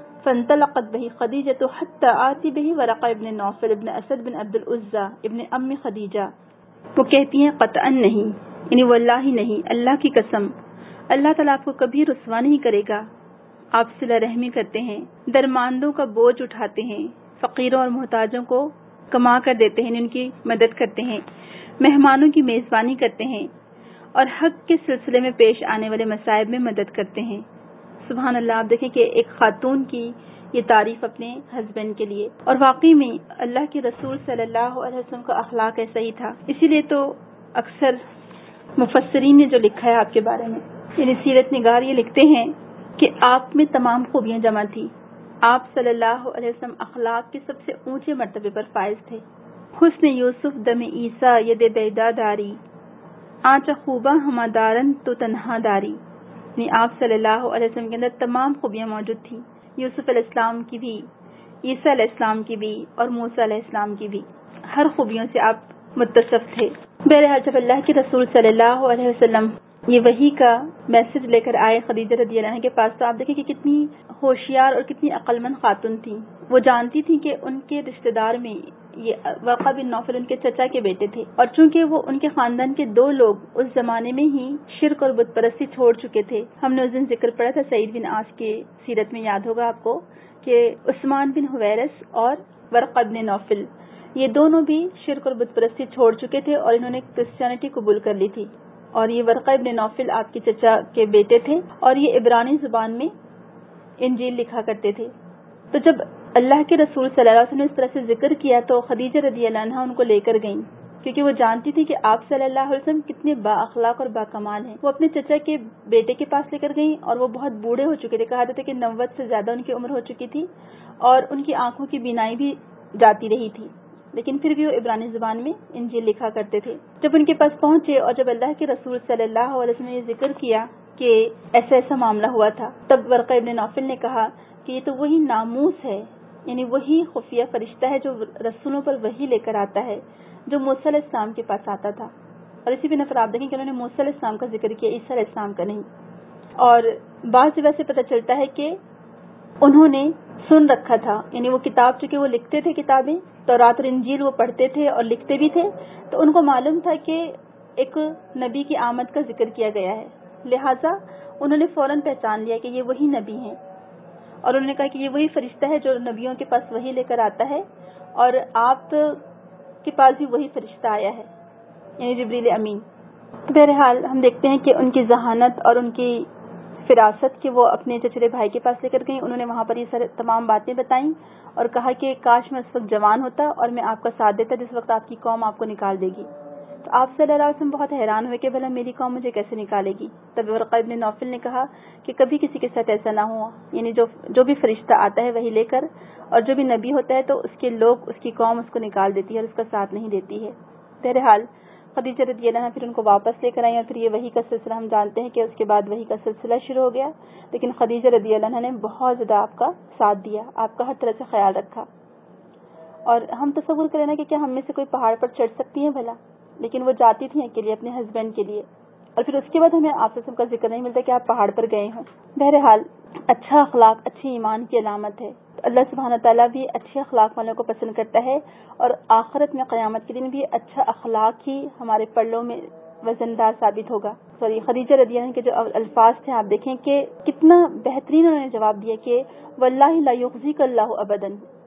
فانطلقت به خدیجہ حتی آتی به ورقہ ابن نوفل ابن اسد بن عبد العزى ابن ام خدیجہ. وہ کہتی ہیں قطعا نہیں, یعنی واللہ نہیں, اللہ کی قسم, اللہ تعالیٰ آپ کو کبھی رسوا نہیں کرے گا. آپ صلہ رحمی کرتے ہیں, درماندوں کا بوجھ اٹھاتے ہیں, فقیروں اور محتاجوں کو کما کر دیتے ہیں, ان کی مدد کرتے ہیں, مہمانوں کی میزبانی کرتے ہیں, اور حق کے سلسلے میں پیش آنے والے مصائب میں مدد کرتے ہیں. سبحان اللہ. آپ دیکھیں کہ ایک خاتون کی یہ تعریف اپنے ہسبینڈ کے لیے, اور واقعی میں اللہ کے رسول صلی اللہ علیہ وسلم کا اخلاق ایسا ہی تھا. اسی لیے تو اکثر مفسرین نے جو لکھا ہے آپ کے بارے میں, یعنی سیرت نگار یہ لکھتے ہیں کہ آپ میں تمام خوبیاں جمع تھی. آپ صلی اللہ علیہ وسلم اخلاق کے سب سے اونچے مرتبے پر فائز تھے. حسن یوسف دم عیسیٰ ید بیدا داری آنچ خوبہ ہما دارن تو تنہا داری. یعنی آپ صلی اللہ علیہ وسلم کے اندر تمام خوبیاں موجود تھیں, یوسف علیہ السلام کی بھی, عیسیٰ علیہ السلام کی بھی, اور موسیٰ علیہ السلام کی بھی. ہر خوبیوں سے آپ متصف تھے. بہرحال جب اللہ کے رسول صلی اللہ علیہ وسلم یہ وحی کا میسج لے کر آئے خدیجہ رضی اللہ عنہا کے پاس, تو آپ دیکھیں کہ کتنی ہوشیار اور کتنی عقل مند خاتون تھیں. وہ جانتی تھیں کہ ان کے رشتہ دار میں یہ ورقہ بن نوفل ان کے چچا کے بیٹے تھے, اور چونکہ وہ ان کے خاندان کے دو لوگ اس زمانے میں ہی شرک اور بت پرستی چھوڑ چکے تھے. ہم نے اس دن ذکر پڑھا تھا سعید بن عاص کی سیرت میں, یاد ہوگا آپ کو, کہ عثمان بن حویرث اور ورقہ بن نوفل یہ دونوں بھی شرک اور بت پرستی چھوڑ چکے تھے اور انہوں نے کرسچینٹی قبول کر لی تھی. اور یہ ورقہ ابن نوفل آپ کے چچا کے بیٹے تھے, اور یہ عبرانی زبان میں انجیل لکھا کرتے تھے. تو جب اللہ کے رسول صلی اللہ علیہ وسلم نے اس طرح سے ذکر کیا تو خدیجہ رضی اللہ عنہا ان کو لے کر گئیں کیونکہ وہ جانتی تھی کہ آپ صلی اللہ علیہ وسلم کتنے با اخلاق اور با کمال ہیں. وہ اپنے چچا کے بیٹے کے پاس لے کر گئیں اور وہ بہت بوڑھے ہو چکے تھے. کہا جاتا ہے کہ نوے سے زیادہ ان کی عمر ہو چکی تھی اور ان کی آنکھوں کی بینائی بھی جاتی رہی تھی، لیکن پھر بھی وہ عبرانی زبان میں انجیل لکھا کرتے تھے. جب ان کے پاس پہنچے اور جب اللہ کے رسول صلی اللہ علیہ وسلم نے یہ ذکر کیا کہ ایسا ایسا معاملہ ہوا تھا، تب ورقہ ابن نوفل نے کہا کہ یہ تو وہی ناموس ہے، یعنی وہی خفیہ فرشتہ ہے جو رسولوں پر وحی لے کر آتا ہے، جو موسیٰ علیہ السلام کے پاس آتا تھا. اور اسی بنا پر آپ دیکھیں کہ انہوں نے موسیٰ علیہ السلام کا ذکر کیا، عیسیٰ علیہ السلام کا نہیں. اور بعض جگہ سے پتہ چلتا ہے کہ انہوں نے سن رکھا تھا، یعنی وہ کتاب چونکہ وہ لکھتے تھے کتابیں تورات اور انجیل وہ پڑھتے تھے اور لکھتے بھی تھے، تو ان کو معلوم تھا کہ ایک نبی کی آمد کا ذکر کیا گیا ہے، لہٰذا انہوں نے فوراً پہچان لیا کہ یہ وہی نبی ہیں. اور انہوں نے کہا کہ یہ وہی فرشتہ ہے جو نبیوں کے پاس وحی لے کر آتا ہے، اور آپ کے پاس بھی وہی فرشتہ آیا ہے، یعنی جبریل امین. بہرحال ہم دیکھتے ہیں کہ ان کی ذہانت اور ان کی فراست کہ وہ اپنے چچرے بھائی کے پاس لے کر گئیں. انہوں نے وہاں پر یہ سارے تمام باتیں بتائیں اور کہا کہ کاش میں اس وقت جوان ہوتا اور میں آپ کا ساتھ دیتا جس وقت آپ کی قوم آپ کو نکال دے گی. تو آپ صلی اللہ علیہ وسلم بہت حیران ہوئے کہ بھلا میری قوم مجھے کیسے نکالے گی. تب ورقہ ابن نوفل نے کہا کہ کبھی کسی کے ساتھ ایسا نہ ہوا، یعنی جو جو بھی فرشتہ آتا ہے وہی لے کر اور جو بھی نبی ہوتا ہے تو اس کے لوگ اس کی قوم اس کو نکال دیتی ہے اور اس کا ساتھ نہیں دیتی ہے. بہرحال خدیجہ رضی اللہ عنہا پھر ان کو واپس لے کر آئی اور پھر یہ وحی کا سلسلہ ہم جانتے ہیں کہ اس کے بعد وحی کا سلسلہ شروع ہو گیا. لیکن خدیجہ رضی اللہ عنہا نے بہت زیادہ آپ کا ساتھ دیا، آپ کا ہر طرح سے خیال رکھا. اور ہم تصور کریں نا کہ کیا ہم میں سے کوئی پہاڑ پر چڑھ سکتی ہیں بھلا، لیکن وہ جاتی تھیں اکیلے اپنے ہسبینڈ کے لیے، اور پھر اس کے بعد ہمیں آپ سے کا ذکر نہیں ملتا کہ آپ پہاڑ پر گئے ہوں. بہرحال اچھا اخلاق اچھی ایمان کی علامت ہے. اللہ سبحانہ تعالیٰ بھی اچھے اخلاق والوں کو پسند کرتا ہے، اور آخرت میں قیامت کے دن بھی اچھا اخلاق ہی ہمارے پلوں میں وزندار ثابت ہوگا. سوری خدیجہ رضی اللہ عنہا کے جو الفاظ تھے آپ دیکھیں کہ کتنا بہترین انہوں نے جواب دیا کہ واللہ لا یخزیک اللہ ابدا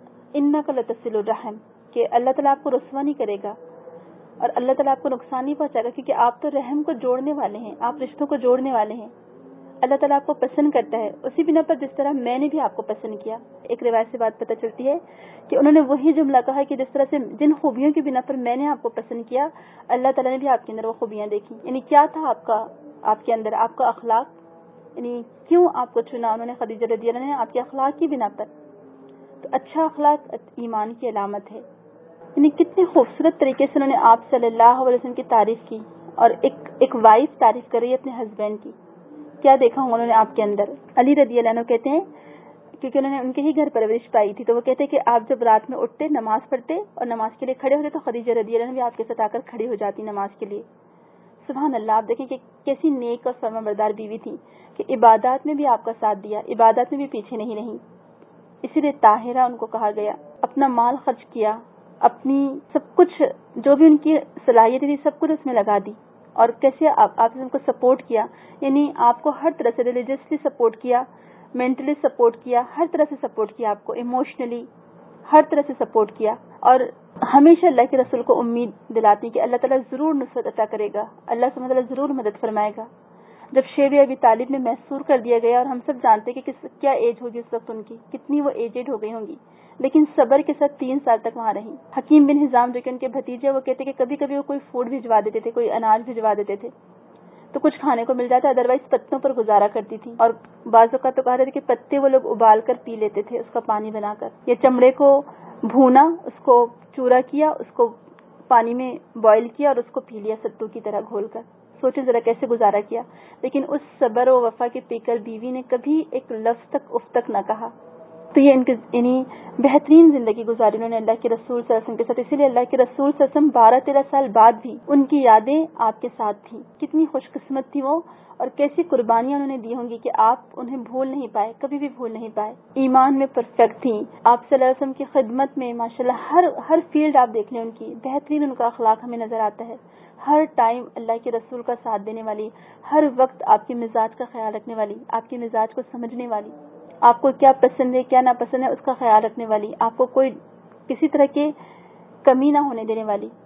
انک لتصل الرحم، کہ اللہ تعالیٰ آپ کو رسوا نہیں کرے گا اور اللہ تعالیٰ آپ کو نقصان نہیں پہنچائے گا، کیونکہ آپ تو رحم کو جوڑنے والے ہیں، آپ رشتوں کو جوڑنے والے ہیں. اللہ تعالیٰ آپ کو پسند کرتا ہے اسی بنا پر جس طرح میں نے بھی آپ کو پسند کیا. ایک روایت سے بات پتہ چلتی ہے کہ انہوں نے وہی جملہ کہا کہ جس طرح سے جن خوبیوں کی بنا پر میں نے آپ کو پسند کیا، اللہ تعالیٰ نے بھی آپ کے اندر وہ خوبیاں دیکھی. یعنی کیا تھا آپ کا آپ کے اندر آپ کا اخلاق، یعنی کیوں آپ کو چنا انہوں نے خدیجہ رضی اللہ عنہا نے آپ کے اخلاق کی بنا پر. تو اچھا اخلاق ایمان کی علامت ہے. یعنی کتنے خوبصورت طریقے سے انہوں نے آپ صلی اللہ علیہ وسلم کی تعریف کی، اور ایک ایک وائف تعریف کر رہی ہے اپنے ہسبینڈ کی. کیا دیکھا ہوں انہوں نے آپ کے اندر. علی رضی اللہ عنہ کہتے ہیں، کیونکہ انہوں نے ان کے ہی گھر پرورش پائی تھی، تو وہ کہتے ہیں کہ آپ جب رات میں اٹھتے نماز پڑھتے اور نماز کے لیے کھڑے ہوتے تو خدیجہ رضی اللہ عنہ بھی آپ کے ساتھ آ کر کھڑی ہو جاتی نماز کے لیے. سبحان اللہ. آپ دیکھیں کہ کیسی نیک اور فرما بردار بیوی تھی کہ عبادات میں بھی آپ کا ساتھ دیا، عبادات میں بھی پیچھے نہیں رہی. اسی لیے طاہرہ ان کو کہا گیا. اپنا مال خرچ کیا، اپنی سب کچھ جو بھی ان کی صلاحیت تھی سب کچھ اس میں لگا دی. اور کیسے آپ آپ نے ان کو سپورٹ کیا، یعنی آپ کو ہر طرح سے ریلیجسلی سپورٹ کیا، مینٹلی سپورٹ کیا، ہر طرح سے سپورٹ کیا، آپ کو ایموشنلی ہر طرح سے سپورٹ کیا. اور ہمیشہ اللہ کے رسول کو امید دلاتی کہ اللہ تعالیٰ ضرور نصرت عطا کرے گا، اللہ سبحانہ تعالیٰ ضرور مدد فرمائے گا. جب شیب ابی طالب میں محصور کر دیا گیا، اور ہم سب جانتے کہ کس کیا ایج ہوگی اس وقت ان کی، کتنی وہ ایجڈ ہو گئی ہوں گی، لیکن صبر کے ساتھ تین سال تک وہاں رہی. حکیم بن حزام جو کہ ان کے بھتیجے، وہ کہتے کہ کبھی کبھی وہ کوئی فوڈ بھجوا دیتے تھے، کوئی اناج بھجوا دیتے تھے تو کچھ کھانے کو مل جاتا، ادروائز پتوں پر گزارا کرتی تھی. اور بعض اوقات تو کہا رہے تھے کہ پتے وہ لوگ ابال کر پی لیتے تھے، اس کا پانی بنا کر، یا چمڑے کو بھونا، اس کو چورا کیا، اس کو پانی میں بوائل کیا اور اس کو پی لیا ستو کی طرح گھول کر. سوچیں ذرا کیسے گزارا کیا. لیکن اس صبر و وفا کے پی کر بیوی نے کبھی ایک لفظ تک اف تک نہ کہا. تو یہ ان کی یعنی بہترین زندگی گزاری انہوں نے اللہ کے رسول صلی اللہ علیہ وسلم کے ساتھ. اسی لیے اللہ کے رسول صلی اللہ علیہ وسلم بارہ تیرہ سال بعد بھی ان کی یادیں آپ کے ساتھ تھیں. کتنی خوش قسمت تھی وہ، اور کیسی قربانیاں انہوں نے دی ہوں گی کہ آپ انہیں بھول نہیں پائے، کبھی بھی بھول نہیں پائے. ایمان میں پرفیکٹ تھیں آپ صلی اللہ علیہ وسلم کی خدمت میں. ماشاءاللہ ہر ہر فیلڈ آپ دیکھ لیں ان کی بہترین ان کا اخلاق ہمیں نظر آتا ہے. ہر ٹائم اللہ کے رسول کا ساتھ دینے والی، ہر وقت آپ کے مزاج کا خیال رکھنے والی، آپ کے مزاج کو سمجھنے والی، آپ کو کیا پسند ہے کیا ناپسند ہے اس کا خیال رکھنے والی، آپ کو کوئی کسی طرح کی کمی نہ ہونے دینے والی،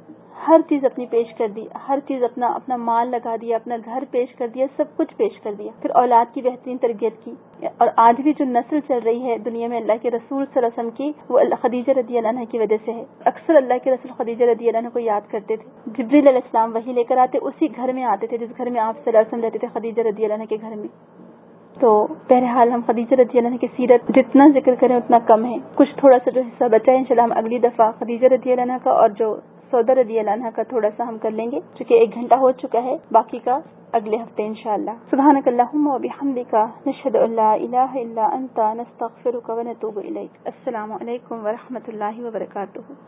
ہر چیز اپنی پیش کر دی، ہر چیز اپنا اپنا مال لگا دیا، اپنا گھر پیش کر دیا، سب کچھ پیش کر دیا، پھر اولاد کی بہترین تربیت کی. اور آج بھی جو نسل چل رہی ہے دنیا میں اللہ کے رسول صلی اللہ علیہ وسلم کی، وہ خدیجہ رضی اللہ عنہا کی وجہ سے ہے. اکثر اللہ کے رسول خدیجہ رضی اللہ عنہ کو یاد کرتے تھے. جبریل علیہ السلام وحی لے کر آتے، اسی گھر میں آتے تھے جس گھر میں آپ صلی اللہ علیہ وسلم رہتے تھے، خدیجہ رضی اللہ عنہ کے گھر میں. تو بہرحال ہم خدیجہ رضی اللہ عنہ کی سیرت جتنا ذکر کریں اتنا کم ہے. کچھ تھوڑا سا جو حصہ بچا ہے انشاءاللہ ہم اگلی دفعہ خدیجہ رضی اللہ عنہ کا اور جو سودا رضی اللہ عنہ کا تھوڑا سا ہم کر لیں گے، چونکہ ایک گھنٹہ ہو چکا ہے، باقی کا اگلے ہفتے انشاءاللہ. سبحانک اللہم و بحمدک، نشہد ان لا الہ الا انت، نستغفرک و نتوب الیک. السلام علیکم ورحمۃ اللہ وبرکاتہ.